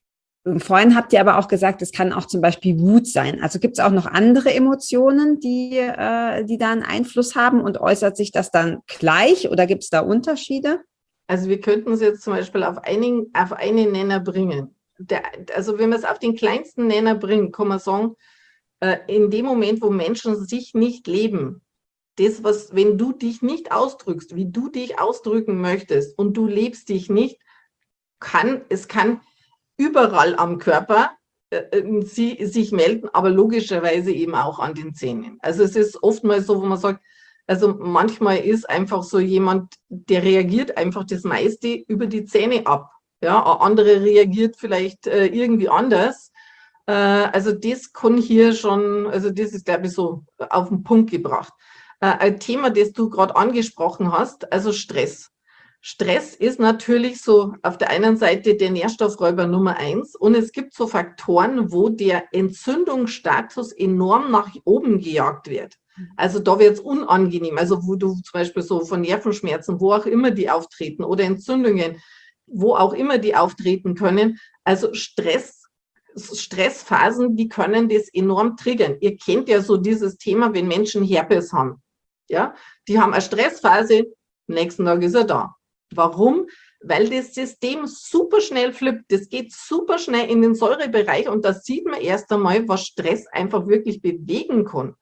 Vorhin habt ihr aber auch gesagt, es kann auch zum Beispiel Wut sein. Also gibt es auch noch andere Emotionen, die, äh, die da einen Einfluss haben, und äußert sich das dann gleich oder gibt es da Unterschiede? Also wir könnten es jetzt zum Beispiel auf einen, auf einen Nenner bringen. Der, also wenn man es auf den kleinsten Nenner bringt, kann man sagen, äh, in dem Moment, wo Menschen sich nicht leben, das, was, wenn du dich nicht ausdrückst, wie du dich ausdrücken möchtest und du lebst dich nicht, kann, es kann überall am Körper äh, sie sich melden, aber logischerweise eben auch an den Zähnen. Also es ist oftmals so, wo man sagt, also manchmal ist einfach so jemand, der reagiert einfach das meiste über die Zähne ab. Ja, andere reagiert vielleicht äh, irgendwie anders. Äh, also das kann hier schon, also das ist, glaube ich, so auf den Punkt gebracht. Äh, ein Thema, das du gerade angesprochen hast, also Stress. Stress ist natürlich so auf der einen Seite der Nährstoffräuber Nummer eins, und es gibt so Faktoren, wo der Entzündungsstatus enorm nach oben gejagt wird. Also da wird es unangenehm, also wo du zum Beispiel so von Nervenschmerzen, wo auch immer die auftreten, oder Entzündungen, wo auch immer die auftreten können. Also Stress, Stressphasen, die können das enorm triggern. Ihr kennt ja so dieses Thema, wenn Menschen Herpes haben. Ja, die haben eine Stressphase, am nächsten Tag ist er da. Warum? Weil das System super schnell flippt. Das geht super schnell in den Säurebereich, und da sieht man erst einmal, was Stress einfach wirklich bewegen kann.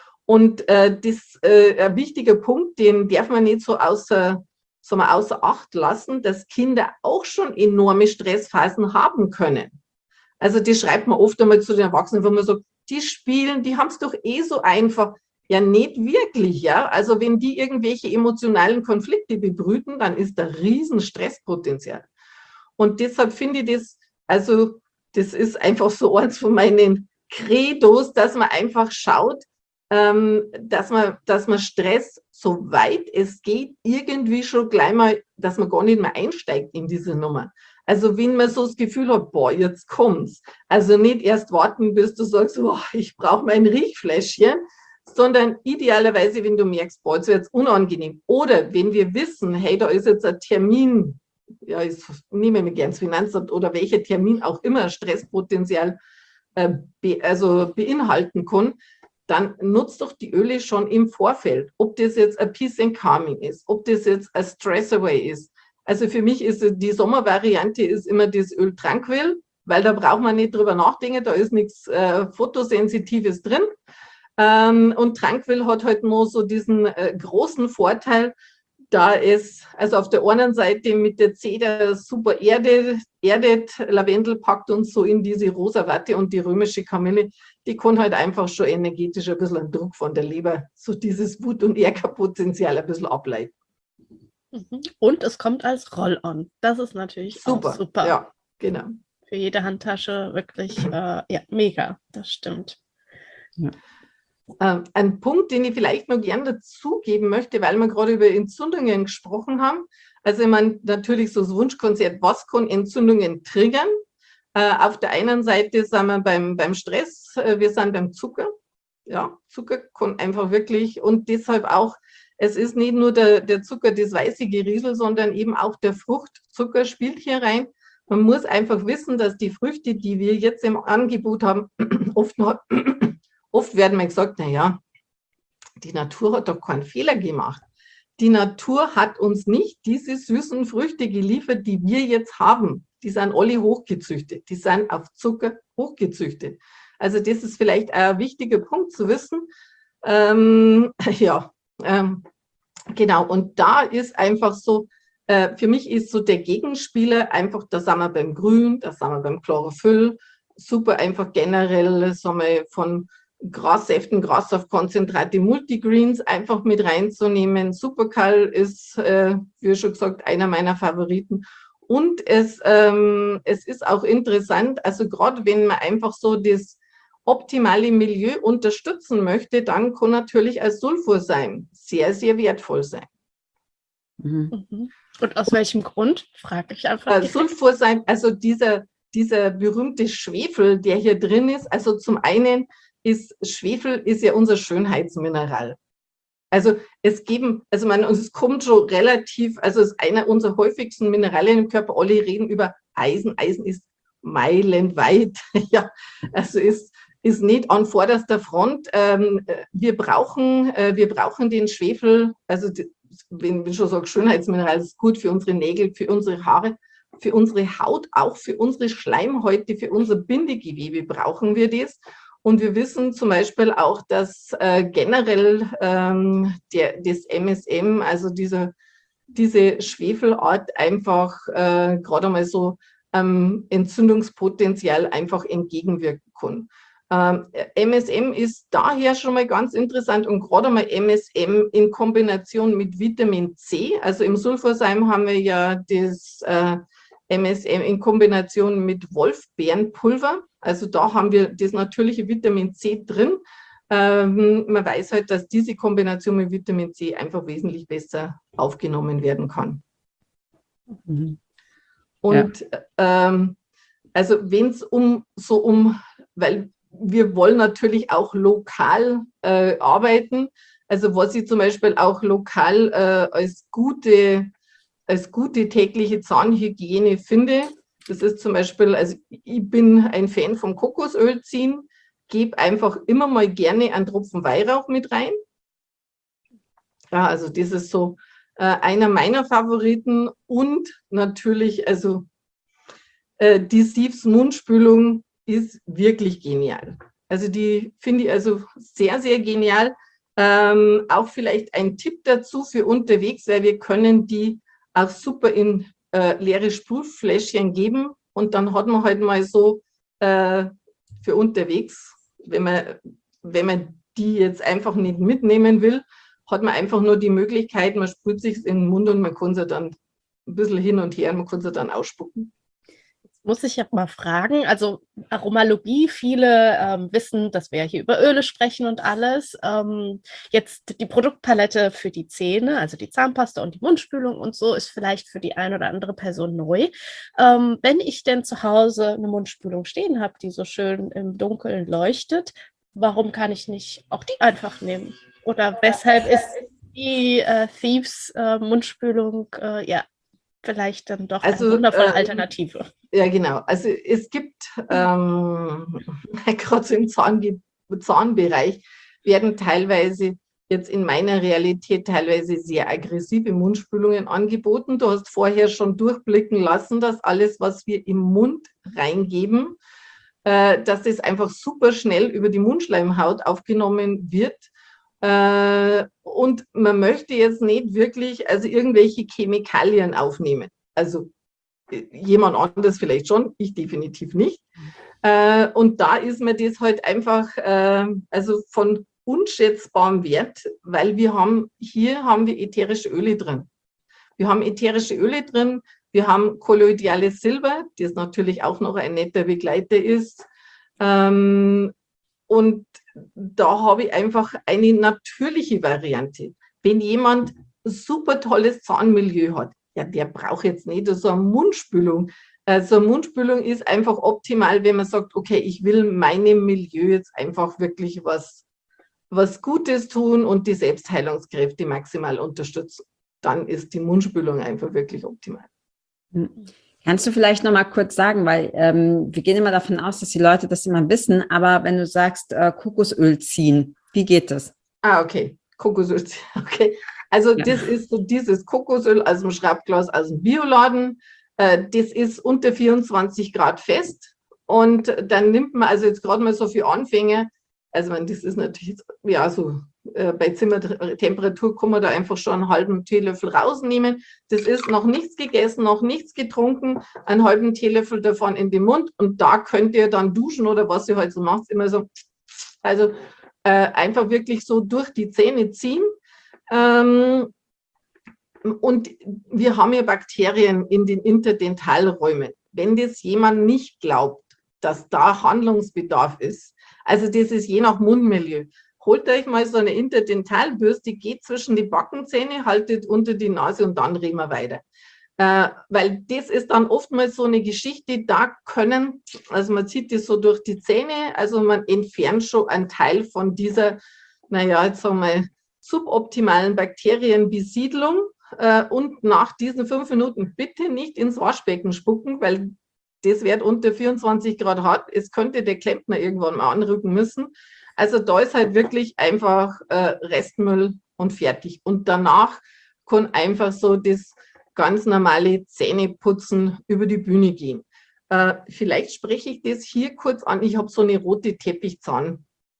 Und äh, das äh, ein wichtiger Punkt, den darf man nicht so außer, so mal außer Acht lassen, dass Kinder auch schon enorme Stressphasen haben können. Also das schreibt man oft einmal zu den Erwachsenen, wo man sagt, die spielen, die haben es doch eh so einfach. Ja, nicht wirklich, ja. Also wenn die irgendwelche emotionalen Konflikte bebrüten, dann ist da riesen Stresspotenzial. Und deshalb finde ich das, also das ist einfach so eins von meinen Credos, dass man einfach schaut, ähm, dass man, dass man Stress, soweit es geht, irgendwie schon gleich mal, dass man gar nicht mehr einsteigt in diese Nummer. Also wenn man so das Gefühl hat, boah, jetzt kommt's. Also nicht erst warten, bis du sagst, boah, ich brauche mein Riechfläschchen, sondern idealerweise, wenn du merkst, boah, jetzt wird's unangenehm. Oder wenn wir wissen, hey, da ist jetzt ein Termin, ja, ich nehme mir gern das Finanzamt oder welcher Termin auch immer Stresspotenzial äh, be, also beinhalten kann, dann nutzt doch die Öle schon im Vorfeld. Ob das jetzt ein Peace and Calming ist, ob das jetzt ein Stress Away ist. Also für mich ist die Sommervariante ist immer das Öl Tranquil, weil da braucht man nicht drüber nachdenken, da ist nichts äh, Photosensitives drin. Ähm, und Tranquil hat halt nur so diesen äh, großen Vorteil, da es, also auf der einen Seite mit der Zeder super erdet, erdet, Lavendel packt uns so in diese rosa Watte, und die römische Kamille, die kann halt einfach schon energetisch ein bisschen einen Druck von der Leber, so dieses Wut- und Ärgerpotenzial ein bisschen ableiten. Und es kommt als Roll-on. Das ist natürlich super. Auch super. Ja, genau. Für jede Handtasche wirklich, äh, ja, mega, das stimmt. Ja. Ähm, ein Punkt, den ich vielleicht noch gerne dazugeben möchte, weil wir gerade über Entzündungen gesprochen haben. Also ich meine, natürlich so das Wunschkonzert, was kann Entzündungen triggern? Äh, auf der einen Seite sind wir beim, beim Stress, äh, wir sind beim Zucker. Ja, Zucker kann einfach wirklich, und deshalb auch, es ist nicht nur der, der Zucker, das weiße Geriesel, sondern eben auch der Fruchtzucker spielt hier rein. Man muss einfach wissen, dass die Früchte, die wir jetzt im Angebot haben, oft noch Oft werden mir gesagt, naja, die Natur hat doch keinen Fehler gemacht. Die Natur hat uns nicht diese süßen Früchte geliefert, die wir jetzt haben. Die sind alle hochgezüchtet. Die sind auf Zucker hochgezüchtet. Also das ist vielleicht ein wichtiger Punkt zu wissen. Ähm, ja, ähm, genau. Und da ist einfach so, äh, für mich ist so der Gegenspieler einfach, da sind wir beim Grün, da sind wir beim Chlorophyll. Super einfach generell, sagen wir, von Grassäften, Grassaftkonzentrate, Multigreens einfach mit reinzunehmen. Superkal ist, äh, wie schon gesagt, einer meiner Favoriten. Und es, ähm, es ist auch interessant, also gerade wenn man einfach so das optimale Milieu unterstützen möchte, dann kann natürlich ein Sulfur sein, sehr, sehr wertvoll sein. Mhm. Mhm. Und aus welchem Grund? Frage ich einfach. Äh, direkt. Sulfursäure, also dieser, dieser berühmte Schwefel, der hier drin ist, also zum einen ist Schwefel ist ja unser Schönheitsmineral. Also es geben, also man, es kommt schon relativ, also es ist einer unserer häufigsten Mineralien im Körper. Alle reden über Eisen. Eisen ist meilenweit, ja, also ist, ist nicht an vorderster Front. Ähm, wir brauchen, äh, wir brauchen den Schwefel, also die, wenn ich schon sage, Schönheitsmineral ist gut für unsere Nägel, für unsere Haare, für unsere Haut, auch für unsere Schleimhäute, für unser Bindegewebe brauchen wir das. Und wir wissen zum Beispiel auch, dass äh, generell ähm, der, das M S M, also diese, diese Schwefelart einfach äh, gerade mal so ähm, Entzündungspotenzial einfach entgegenwirken kann. Ähm, M S M ist daher schon mal ganz interessant und gerade mal M S M in Kombination mit Vitamin C. Also im Sulforsalm haben wir ja das äh, M S M in Kombination mit Wolfbeerenpulver. Also da haben wir das natürliche Vitamin C drin. Ähm, man weiß halt, dass diese Kombination mit Vitamin C einfach wesentlich besser aufgenommen werden kann. Mhm. Und ja. ähm, also wenn es um so um, weil wir wollen natürlich auch lokal äh, arbeiten. Also was ich zum Beispiel auch lokal äh, als gute als gute tägliche Zahnhygiene finde. Das ist zum Beispiel, also ich bin ein Fan vom Kokosöl ziehen, gebe einfach immer mal gerne einen Tropfen Weihrauch mit rein. Ja, also das ist so äh, einer meiner Favoriten und natürlich, also äh, die Sieves Mundspülung ist wirklich genial. Also die finde ich also sehr, sehr genial. Ähm, auch vielleicht ein Tipp dazu für unterwegs, weil wir können die auch super in äh, leere Sprühfläschchen geben und dann hat man halt mal so äh, für unterwegs, wenn man, wenn man die jetzt einfach nicht mitnehmen will, hat man einfach nur die Möglichkeit, man sprüht sich in den Mund und man kann sie dann ein bisschen hin und her, man kann sie dann ausspucken. Muss ich ja mal fragen, also Aromalogie, viele ähm, wissen, dass wir hier über Öle sprechen und alles. Ähm, jetzt die Produktpalette für die Zähne, also die Zahnpasta und die Mundspülung und so, ist vielleicht für die eine oder andere Person neu. Ähm, wenn ich denn zu Hause eine Mundspülung stehen habe, die so schön im Dunkeln leuchtet, warum kann ich nicht auch die einfach nehmen? Oder weshalb ist die äh, Thieves äh, Mundspülung äh, ja vielleicht dann doch also, eine wundervolle ähm, Alternative? Ja, genau. Also es gibt ähm, gerade so im Zahn Zahnbereich werden teilweise jetzt in meiner Realität teilweise sehr aggressive Mundspülungen angeboten. Du hast vorher schon durchblicken lassen, dass alles, was wir im Mund reingeben, äh, dass das einfach super schnell über die Mundschleimhaut aufgenommen wird. Äh, und man möchte jetzt nicht wirklich also irgendwelche Chemikalien aufnehmen. Also jemand anderes vielleicht schon, ich definitiv nicht. Äh, und da ist mir das halt einfach äh, also von unschätzbarem Wert, weil wir haben, hier haben wir ätherische Öle drin. Wir haben ätherische Öle drin, wir haben kolloidales Silber, das natürlich auch noch ein netter Begleiter ist. Ähm, und da habe ich einfach eine natürliche Variante. Wenn jemand super tolles Zahnmilieu hat, ja, der braucht jetzt nicht so eine Mundspülung. Äh, so eine Mundspülung ist einfach optimal, wenn man sagt, okay, ich will meinem Milieu jetzt einfach wirklich was, was Gutes tun und die Selbstheilungskräfte maximal unterstützen. Dann ist die Mundspülung einfach wirklich optimal. Kannst du vielleicht noch mal kurz sagen, weil ähm, wir gehen immer davon aus, dass die Leute das immer wissen, aber wenn du sagst, äh, Kokosöl ziehen, wie geht das? Ah, okay. Kokosöl ziehen, okay. Also ja. Das ist so dieses Kokosöl aus dem Schraubglas aus dem Bioladen. Äh, das ist unter vierundzwanzig Grad fest. Und dann nimmt man also jetzt gerade mal so für Anfänger, also man, das ist natürlich, ja, so äh, bei Zimmertemperatur kann man da einfach schon einen halben Teelöffel rausnehmen. Das ist noch nichts gegessen, noch nichts getrunken, einen halben Teelöffel davon in den Mund und da könnt ihr dann duschen oder was ihr halt so macht, immer so, also äh, einfach wirklich so durch die Zähne ziehen. Ähm, und wir haben ja Bakterien in den Interdentalräumen. Wenn das jemand nicht glaubt, dass da Handlungsbedarf ist, also das ist je nach Mundmilieu, holt euch mal so eine Interdentalbürste, geht zwischen die Backenzähne, haltet unter die Nase und dann reden wir weiter. Äh, weil das ist dann oftmals so eine Geschichte, da können, also man zieht das so durch die Zähne, also man entfernt schon einen Teil von dieser, naja, jetzt sagen wir, suboptimalen Bakterienbesiedlung. Äh, und nach diesen fünf Minuten bitte nicht ins Waschbecken spucken, weil das wird unter vierundzwanzig Grad hart. Es könnte der Klempner irgendwann mal anrücken müssen. Also da ist halt wirklich einfach äh, Restmüll und fertig. Und danach kann einfach so das ganz normale Zähneputzen über die Bühne gehen. Äh, vielleicht spreche ich das hier kurz an. Ich habe so eine rote Teppichzahn,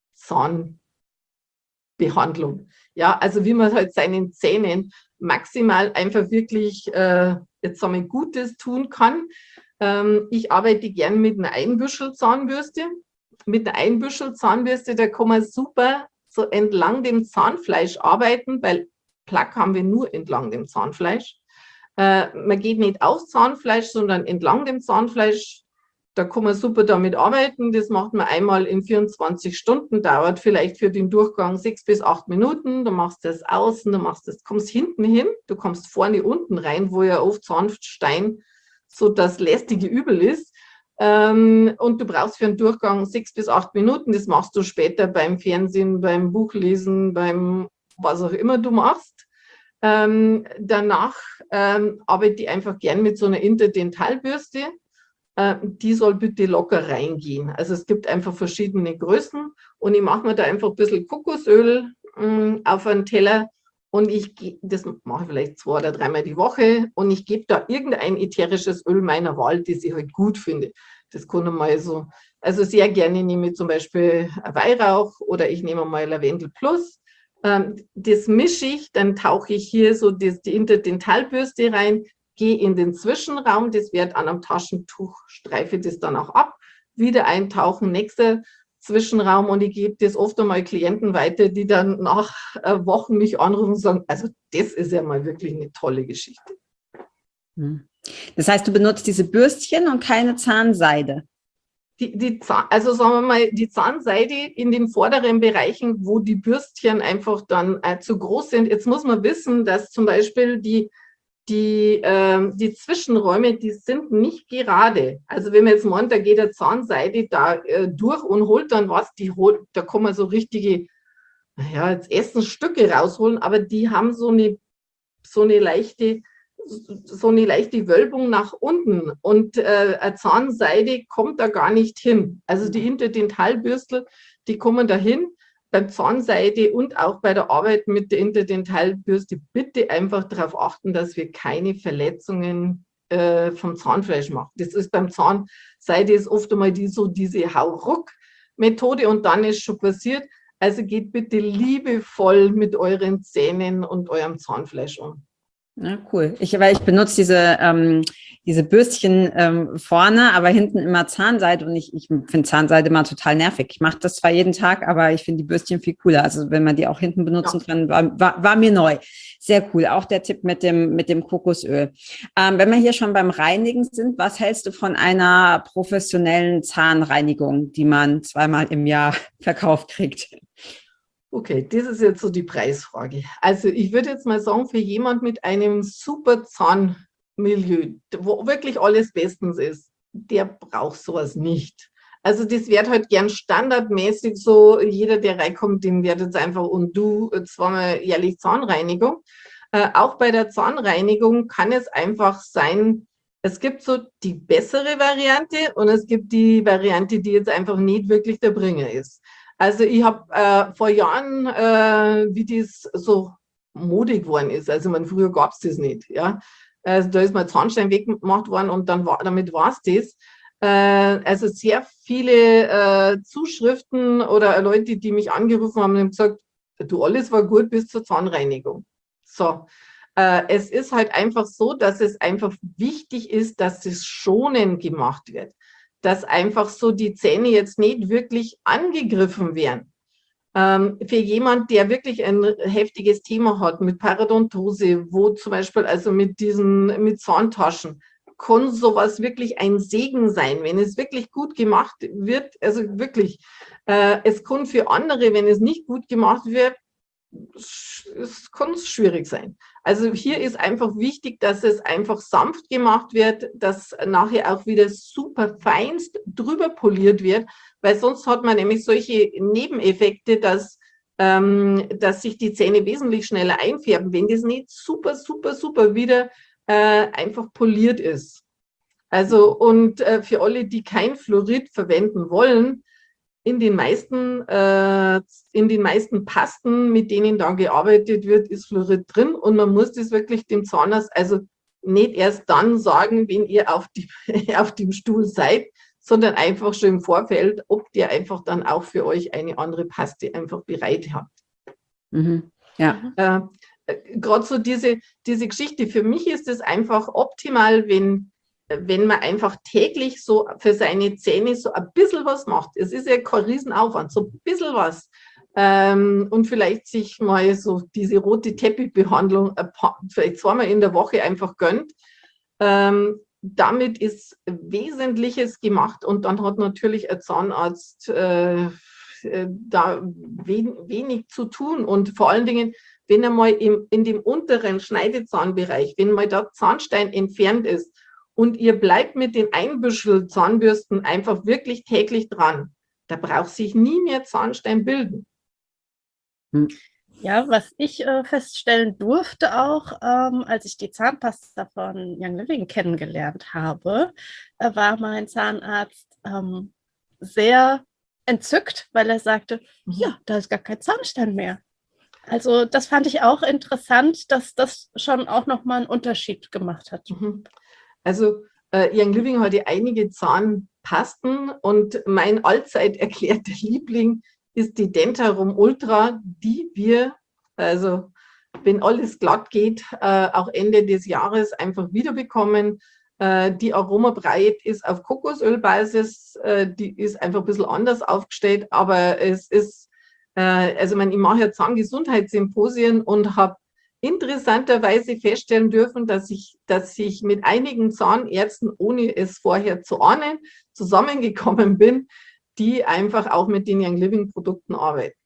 Zahnbehandlung. Ja, also wie man halt seinen Zähnen maximal einfach wirklich äh, jetzt sagen wir, Gutes tun kann. Ähm, ich arbeite gern mit einer Einbüschelzahnbürste. Mit einer Einbüschelzahnbürste, da kann man super so entlang dem Zahnfleisch arbeiten, weil Plaque haben wir nur entlang dem Zahnfleisch. Äh, man geht nicht aufs Zahnfleisch, sondern entlang dem Zahnfleisch. Da kann man super damit arbeiten. Das macht man einmal in vierundzwanzig Stunden, dauert vielleicht für den Durchgang sechs bis acht Minuten. Du machst das außen, du machst das, kommst hinten hin, du kommst vorne unten rein, wo ja oft Zahnstein so das lästige Übel ist. Ähm, und du brauchst für einen Durchgang sechs bis acht Minuten. Das machst du später beim Fernsehen, beim Buchlesen, beim was auch immer du machst. Ähm, danach ähm, arbeite ich einfach gern mit so einer Interdentalbürste. Äh, die soll bitte locker reingehen. Also es gibt einfach verschiedene Größen und ich mache mir da einfach ein bisschen Kokosöl mh, auf einen Teller und ich, das mache ich vielleicht zwei oder dreimal die Woche und ich gebe da irgendein ätherisches Öl meiner Wahl, das ich halt gut finde. Das kann mal so, also sehr gerne nehme ich zum Beispiel Weihrauch oder ich nehme mal Lavendel Plus. Das mische ich, dann tauche ich hier so das, die Interdentalbürste rein, gehe in den Zwischenraum, das wird an einem Taschentuch, streife das dann auch ab, wieder eintauchen, nächster Zwischenraum und ich gebe das oft einmal Klienten weiter, die dann nach Wochen mich anrufen und sagen, also das ist ja mal wirklich eine tolle Geschichte. Das heißt, du benutzt diese Bürstchen und keine Zahnseide? Die, die, also sagen wir mal, die Zahnseide in den vorderen Bereichen, wo die Bürstchen einfach dann äh, zu groß sind. Jetzt muss man wissen, dass zum Beispiel die, die, äh, die Zwischenräume, die sind nicht gerade. Also wenn man jetzt meint, da geht der Zahnseide da äh, durch und holt dann was, die holt, da kann man so richtige, naja, jetzt Essensstücke rausholen, aber die haben so eine, so eine leichte, so eine leichte Wölbung nach unten und äh, eine Zahnseide kommt da gar nicht hin. Also die Interdentalbürstel, die kommen da hin. Beim Zahnseide und auch bei der Arbeit mit der Interdentalbürste bitte einfach darauf achten, dass wir keine Verletzungen äh, vom Zahnfleisch machen. Das ist beim Zahnseide ist oft einmal die, so diese Hauruck-Methode und dann ist schon passiert. Also geht bitte liebevoll mit euren Zähnen und eurem Zahnfleisch um. Ja, cool. Ich, weil ich benutze diese, ähm, diese Bürstchen ähm, vorne, aber hinten immer Zahnseide und ich, ich finde Zahnseide immer total nervig. Ich mache das zwar jeden Tag, aber ich finde die Bürstchen viel cooler. Also wenn man die auch hinten benutzen ja. kann, war, war, war mir neu. Sehr cool. Auch der Tipp mit dem, mit dem Kokosöl. Ähm, wenn wir hier schon beim Reinigen sind, was hältst du von einer professionellen Zahnreinigung, die man zweimal im Jahr verkauft kriegt? Okay, das ist jetzt so die Preisfrage. Also ich würde jetzt mal sagen, für jemand mit einem super Zahnmilieu, wo wirklich alles bestens ist, der braucht sowas nicht. Also das wird halt gern standardmäßig so, jeder, der reinkommt, dem wird jetzt einfach und du zweimal jährlich Zahnreinigung. Äh, auch bei der Zahnreinigung kann es einfach sein, es gibt so die bessere Variante und es gibt die Variante, die jetzt einfach nicht wirklich der Bringer ist. Also ich habe äh, vor Jahren, äh, wie das so modig geworden ist, also man, früher gab es das nicht, ja. Also da ist mal Zahnstein weggemacht worden und dann war, damit war es das. Äh, also sehr viele äh, Zuschriften oder Leute, die mich angerufen haben, haben gesagt, du, alles war gut bis zur Zahnreinigung. So, äh, es ist halt einfach so, dass es einfach wichtig ist, dass es schonend gemacht wird. Dass einfach so die Zähne jetzt nicht wirklich angegriffen werden. Ähm, für jemand, der wirklich ein heftiges Thema hat mit Parodontose, wo zum Beispiel also mit diesen, mit Zahntaschen, kann sowas wirklich ein Segen sein, wenn es wirklich gut gemacht wird, also wirklich, Äh, es kann für andere, wenn es nicht gut gemacht wird, es kann schwierig sein. Also hier ist einfach wichtig, dass es einfach sanft gemacht wird, dass nachher auch wieder super feinst drüber poliert wird, weil sonst hat man nämlich solche Nebeneffekte, dass, ähm, dass sich die Zähne wesentlich schneller einfärben, wenn das nicht super, super, super wieder äh, einfach poliert ist. Also und äh, für alle, die kein Fluorid verwenden wollen, in den meisten, äh, in den meisten Pasten, mit denen da gearbeitet wird, ist Fluorid drin und man muss das wirklich dem Zahnarzt, also nicht erst dann sagen, wenn ihr auf, die, auf dem Stuhl seid, sondern einfach schon im Vorfeld, ob der einfach dann auch für euch eine andere Paste einfach bereit hat. Mhm. Ja. Äh, Gerade so diese, diese Geschichte, für mich ist es einfach optimal, wenn wenn man einfach täglich so für seine Zähne so ein bisschen was macht. Es ist ja kein Riesenaufwand, so ein bisschen was. Ähm, und vielleicht sich mal so diese rote Teppichbehandlung ein paar, vielleicht zweimal in der Woche einfach gönnt. Ähm, damit ist Wesentliches gemacht und dann hat natürlich ein Zahnarzt äh, da wen, wenig zu tun. Und vor allen Dingen, wenn er mal im, in dem unteren Schneidezahnbereich, wenn mal da Zahnstein entfernt ist, und ihr bleibt mit den Einbüschel-Zahnbürsten einfach wirklich täglich dran. Da braucht sich nie mehr Zahnstein bilden. Ja, was ich äh, feststellen durfte auch, ähm, als ich die Zahnpasta von Young Living kennengelernt habe, äh, war mein Zahnarzt ähm, sehr entzückt, weil er sagte, mhm. ja, da ist gar kein Zahnstein mehr. Also das fand ich auch interessant, dass das schon auch nochmal einen Unterschied gemacht hat. Mhm. Also äh, Young Living hat ja einige Zahnpasten und mein allzeit erklärter Liebling ist die Dentarum Ultra, die wir, also wenn alles glatt geht, äh, auch Ende des Jahres einfach wiederbekommen. Äh, die Aromabreit ist auf Kokosölbasis, äh, die ist einfach ein bisschen anders aufgestellt, aber es ist, äh, also man, ich mache ja Zahngesundheitssymposien und habe interessanterweise feststellen dürfen, dass ich, dass ich mit einigen Zahnärzten, ohne es vorher zu ahnen, zusammengekommen bin, die einfach auch mit den Young Living Produkten arbeiten.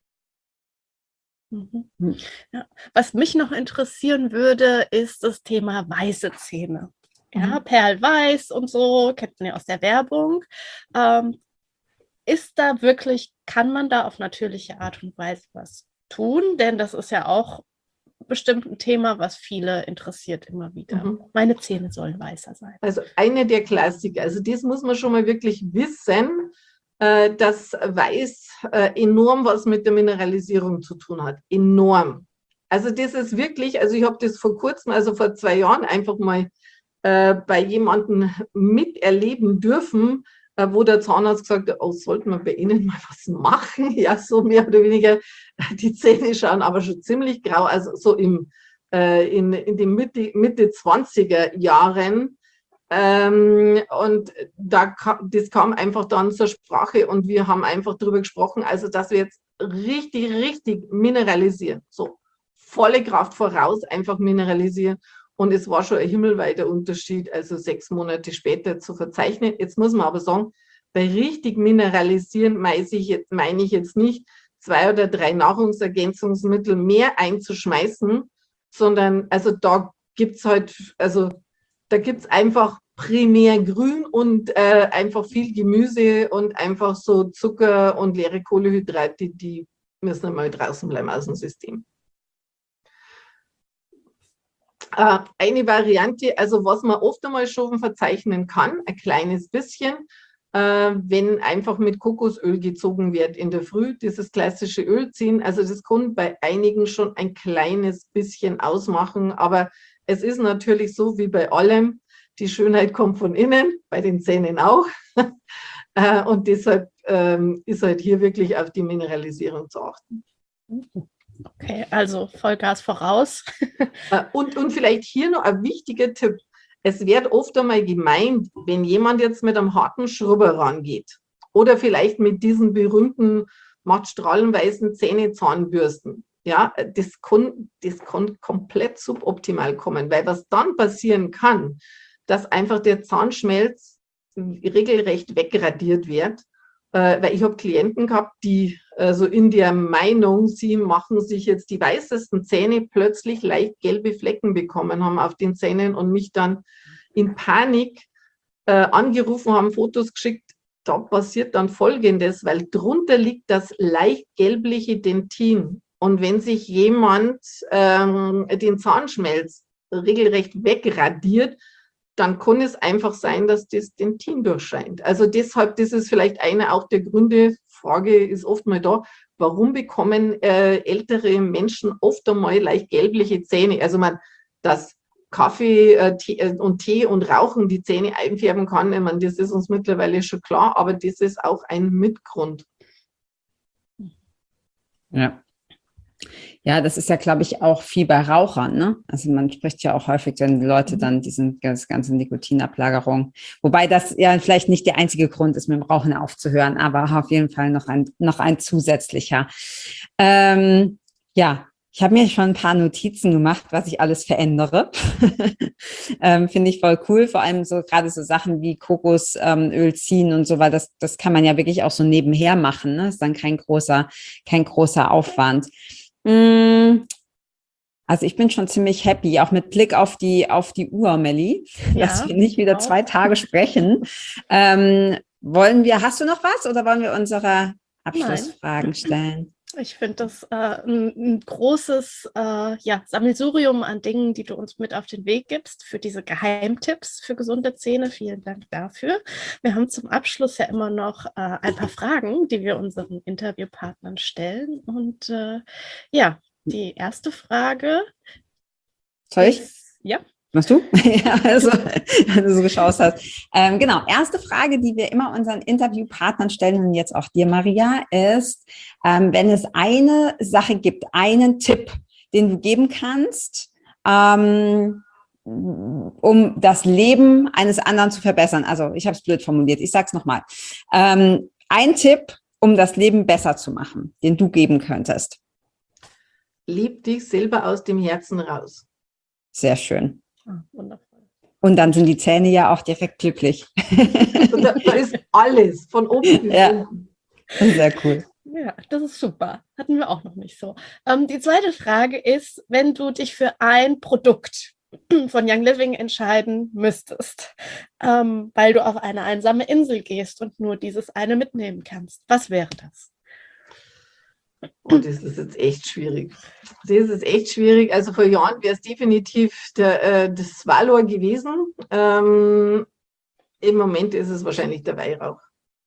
Mhm. Ja. Was mich noch interessieren würde, ist das Thema weiße Zähne. Ja, mhm. Perlweiß und so, kennt man ja aus der Werbung. Ähm, ist da wirklich, kann man da auf natürliche Art und Weise was tun? Denn das ist ja auch bestimmt ein Thema, was viele interessiert immer wieder. Mhm. Meine Zähne sollen weißer sein. Also eine der Klassiker, also das muss man schon mal wirklich wissen, äh, dass Weiß äh, enorm was mit der Mineralisierung zu tun hat. Enorm. Also das ist wirklich, also ich habe das vor kurzem, also vor zwei Jahren einfach mal äh, bei jemandem miterleben dürfen, äh, wo der Zahnarzt gesagt hat, oh, sollten wir bei Ihnen mal was machen? Ja, so mehr oder weniger. Die Zähne schauen aber schon ziemlich grau, also so im, äh, in, in den Mitte, Mitte zwanziger Jahren. Ähm, und da kam, das kam einfach dann zur Sprache und wir haben einfach darüber gesprochen, also dass wir jetzt richtig, richtig mineralisieren. So volle Kraft voraus, einfach mineralisieren. Und es war schon ein himmelweiter Unterschied, also sechs Monate später zu verzeichnen. Jetzt muss man aber sagen, bei richtig mineralisieren meine ich jetzt, meine ich jetzt nicht, zwei oder drei Nahrungsergänzungsmittel mehr einzuschmeißen, sondern also da gibt es halt, also da gibt es einfach primär Grün und äh, einfach viel Gemüse und einfach so Zucker und leere Kohlenhydrate, die müssen einmal draußen bleiben aus dem System. Äh, eine Variante, also was man oft einmal schon verzeichnen kann, ein kleines bisschen, äh, wenn einfach mit Kokosöl gezogen wird in der Früh, dieses klassische Öl ziehen, also das kann bei einigen schon ein kleines bisschen ausmachen, aber es ist natürlich so wie bei allem, die Schönheit kommt von innen, bei den Zähnen auch. äh, und deshalb ähm, ist halt hier wirklich auf die Mineralisierung zu achten. Okay, also Vollgas voraus. äh, und, und vielleicht hier noch ein wichtiger Tipp. Es wird oft einmal gemeint, wenn jemand jetzt mit einem harten Schrubber rangeht oder vielleicht mit diesen berühmten matt strahlenweißen Zähnezahnbürsten, ja, das kann, das kann komplett suboptimal kommen, weil was dann passieren kann, dass einfach der Zahnschmelz regelrecht wegradiert wird Äh, weil ich habe Klienten gehabt, die äh, so in der Meinung, sie machen sich jetzt die weißesten Zähne, plötzlich leicht gelbe Flecken bekommen haben auf den Zähnen und mich dann in Panik äh, angerufen haben, Fotos geschickt. Da passiert dann Folgendes, weil drunter liegt das leicht gelbliche Dentin. Und wenn sich jemand ähm, den Zahnschmelz regelrecht wegradiert, dann kann es einfach sein, dass das Dentin durchscheint. Also deshalb, das ist vielleicht einer auch der Gründe, Frage ist oft mal da, warum bekommen äh, ältere Menschen oft einmal leicht gelbliche Zähne? Also man, dass Kaffee äh, Tee, und Tee und Rauchen die Zähne einfärben kann, ich meine, das ist uns mittlerweile schon klar, aber das ist auch ein Mitgrund. Ja. Ja, das ist ja, glaube ich, auch viel bei Rauchern, ne? Also man spricht ja auch häufig, wenn die Leute dann diesen das ganze Nikotinablagerung, wobei das ja vielleicht nicht der einzige Grund ist, mit dem Rauchen aufzuhören, aber auf jeden Fall noch ein, noch ein zusätzlicher. Ähm, ja, ich habe mir schon ein paar Notizen gemacht, was ich alles verändere. ähm, Finde ich voll cool, vor allem so gerade so Sachen wie Kokosöl ähm, ziehen und so, weil das, das kann man ja wirklich auch so nebenher machen, ne? Ist dann kein großer, kein großer Aufwand. Also ich bin schon ziemlich happy, auch mit Blick auf die, auf die Uhr, Melli, ja, dass wir nicht wieder auch. zwei Tage sprechen. Ähm, wollen wir, hast du noch was oder wollen wir unsere Abschlussfragen Nein. stellen? Ich finde das äh, ein, ein großes äh, ja, Sammelsurium an Dingen, die du uns mit auf den Weg gibst für diese Geheimtipps für gesunde Zähne. Vielen Dank dafür. Wir haben zum Abschluss ja immer noch äh, ein paar Fragen, die wir unseren Interviewpartnern stellen. Und äh, ja, die erste Frage. Soll ich? Ist, ja. Machst du? Ja, also, wenn du so geschaut hast. Ähm, genau, erste Frage, die wir immer unseren Interviewpartnern stellen und jetzt auch dir, Maria, ist, ähm, wenn es eine Sache gibt, einen Tipp, den du geben kannst, ähm, um das Leben eines anderen zu verbessern. Also ich habe es blöd formuliert, ich sage es nochmal. Ähm, ein Tipp, um das Leben besser zu machen, den du geben könntest. Lieb dich selber aus dem Herzen raus. Sehr schön. Ah, wundervoll. Und dann sind die Zähne ja auch direkt glücklich. Und da, da ist alles, von oben bis ja. unten. Sehr cool. Ja, das ist super. Hatten wir auch noch nicht so. Ähm, die zweite Frage ist, wenn du dich für ein Produkt von Young Living entscheiden müsstest, ähm, weil du auf eine einsame Insel gehst und nur dieses eine mitnehmen kannst, was wäre das? Oh, das ist jetzt echt schwierig. Das ist echt schwierig. Also vor Jahren wäre es definitiv der, äh, das Valor gewesen. Ähm, im Moment ist es wahrscheinlich der Weihrauch.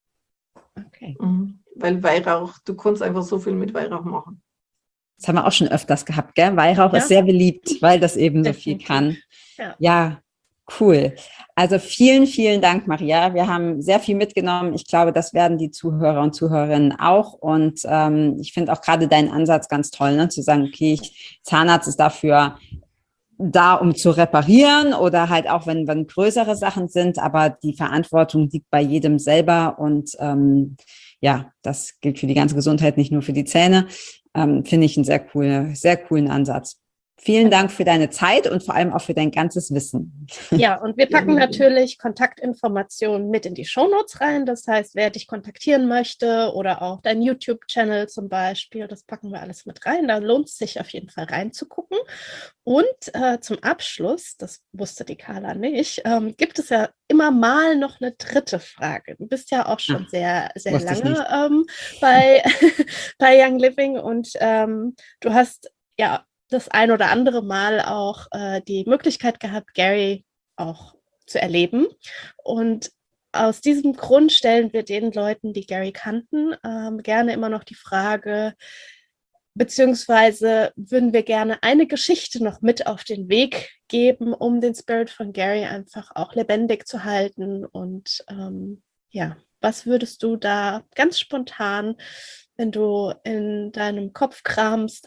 Okay. Mhm. Weil Weihrauch, du kannst einfach so viel mit Weihrauch machen. Das haben wir auch schon öfters gehabt, gell? Weihrauch ja. ist sehr beliebt, weil das eben so viel kann. Ja. ja, cool. Also vielen, vielen Dank, Maria. Wir haben sehr viel mitgenommen. Ich glaube, das werden die Zuhörer und Zuhörerinnen auch. Und ähm, ich finde auch gerade deinen Ansatz ganz toll, ne? Zu sagen, okay, ich, Zahnarzt ist dafür da, um zu reparieren oder halt auch, wenn, wenn größere Sachen sind. Aber die Verantwortung liegt bei jedem selber. Und ähm, ja, das gilt für die ganze Gesundheit, nicht nur für die Zähne. Ähm, finde ich einen sehr coolen, sehr coolen Ansatz. Vielen Dank für deine Zeit und vor allem auch für dein ganzes Wissen. Ja, und wir packen natürlich Kontaktinformationen mit in die Shownotes rein. Das heißt, wer dich kontaktieren möchte oder auch dein YouTube-Channel zum Beispiel, das packen wir alles mit rein. Da lohnt es sich auf jeden Fall reinzugucken. Und äh, zum Abschluss, das wusste die Carla nicht, ähm, gibt es ja immer mal noch eine dritte Frage. Du bist ja auch schon Ach, sehr, sehr lange ähm, bei, bei Young Living und ähm, du hast ja das ein oder andere Mal auch äh, die Möglichkeit gehabt, Gary auch zu erleben. Und aus diesem Grund stellen wir den Leuten, die Gary kannten, ähm, gerne immer noch die Frage, beziehungsweise würden wir gerne eine Geschichte noch mit auf den Weg geben, um den Spirit von Gary einfach auch lebendig zu halten. Und ähm, ja, was würdest du da ganz spontan, wenn du in deinem Kopf kramst,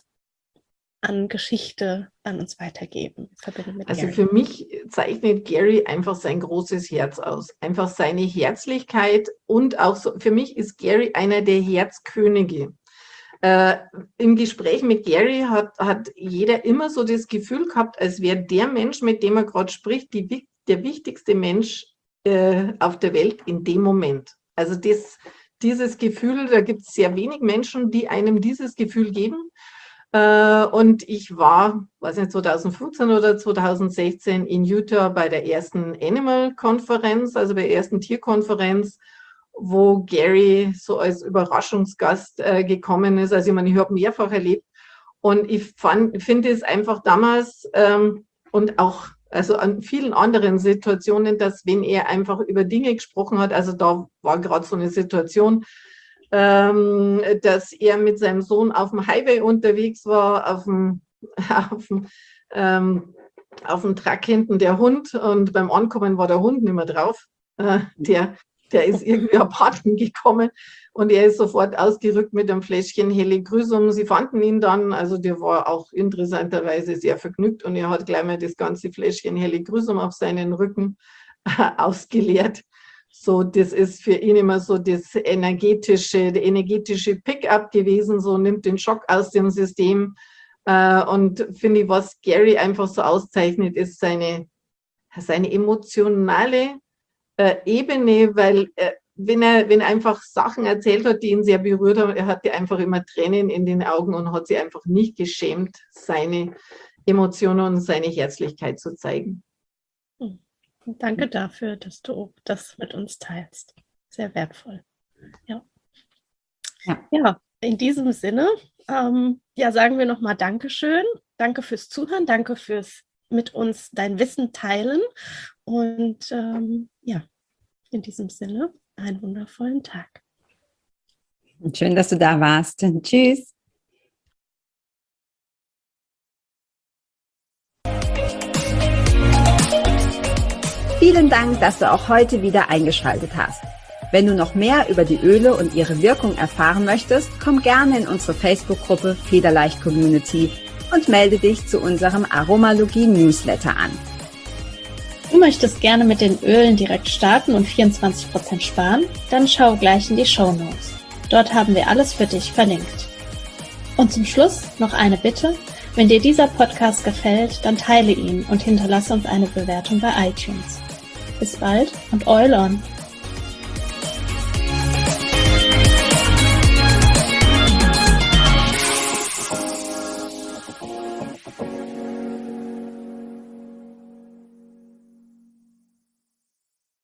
an Geschichte an uns weitergeben? Mit also Gary. Für mich zeichnet Gary einfach sein großes Herz aus. Einfach seine Herzlichkeit und auch so, für mich ist Gary einer der Herzkönige. Äh, im Gespräch mit Gary hat, hat jeder immer so das Gefühl gehabt, als wäre der Mensch, mit dem er gerade spricht, die, der wichtigste Mensch äh, auf der Welt in dem Moment. Also das, dieses Gefühl, da gibt es sehr wenig Menschen, die einem dieses Gefühl geben. Und ich war, weiß nicht, zwanzig fünfzehn oder zwanzig sechzehn in Utah bei der ersten Animal-Konferenz, also bei der ersten Tierkonferenz, wo Gary so als Überraschungsgast äh, gekommen ist. Also ich meine, ich habe mehrfach erlebt und ich finde es einfach damals ähm, und auch also an vielen anderen Situationen, dass wenn er einfach über Dinge gesprochen hat, also da war gerade so eine Situation, Ähm, dass er mit seinem Sohn auf dem Highway unterwegs war, auf dem, auf dem, ähm, auf dem Truck hinten der Hund und beim Ankommen war der Hund nicht mehr drauf. Äh, der, der ist irgendwie abhanden gekommen und er ist sofort ausgerückt mit einem Fläschchen Helichrysum. Sie fanden ihn dann, also der war auch interessanterweise sehr vergnügt und er hat gleich mal das ganze Fläschchen Helichrysum auf seinen Rücken äh, ausgeleert. So, das ist für ihn immer so das energetische, der energetische Pick-up gewesen, so nimmt den Schock aus dem System. Äh, und finde ich, was Gary einfach so auszeichnet, ist seine, seine emotionale äh, Ebene, weil äh, wenn er, wenn er einfach Sachen erzählt hat, die ihn sehr berührt haben, er hatte einfach immer Tränen in den Augen und hat sich einfach nicht geschämt, seine Emotionen und seine Herzlichkeit zu zeigen. Hm. Danke dafür, dass du das mit uns teilst. Sehr wertvoll. Ja, ja. ja in diesem Sinne, ähm, ja, sagen wir nochmal Dankeschön. Danke fürs Zuhören, danke fürs mit uns dein Wissen teilen. Und ähm, ja, in diesem Sinne, einen wundervollen Tag. Schön, dass du da warst. Tschüss. Vielen Dank, dass du auch heute wieder eingeschaltet hast. Wenn du noch mehr über die Öle und ihre Wirkung erfahren möchtest, komm gerne in unsere Facebook-Gruppe Federleicht Community und melde dich zu unserem Aromalogie-Newsletter an. Du möchtest gerne mit den Ölen direkt starten und vierundzwanzig Prozent sparen? Dann schau gleich in die Shownotes. Dort haben wir alles für dich verlinkt. Und zum Schluss noch eine Bitte. Wenn dir dieser Podcast gefällt, dann teile ihn und hinterlasse uns eine Bewertung bei iTunes. Bis bald und Oil on!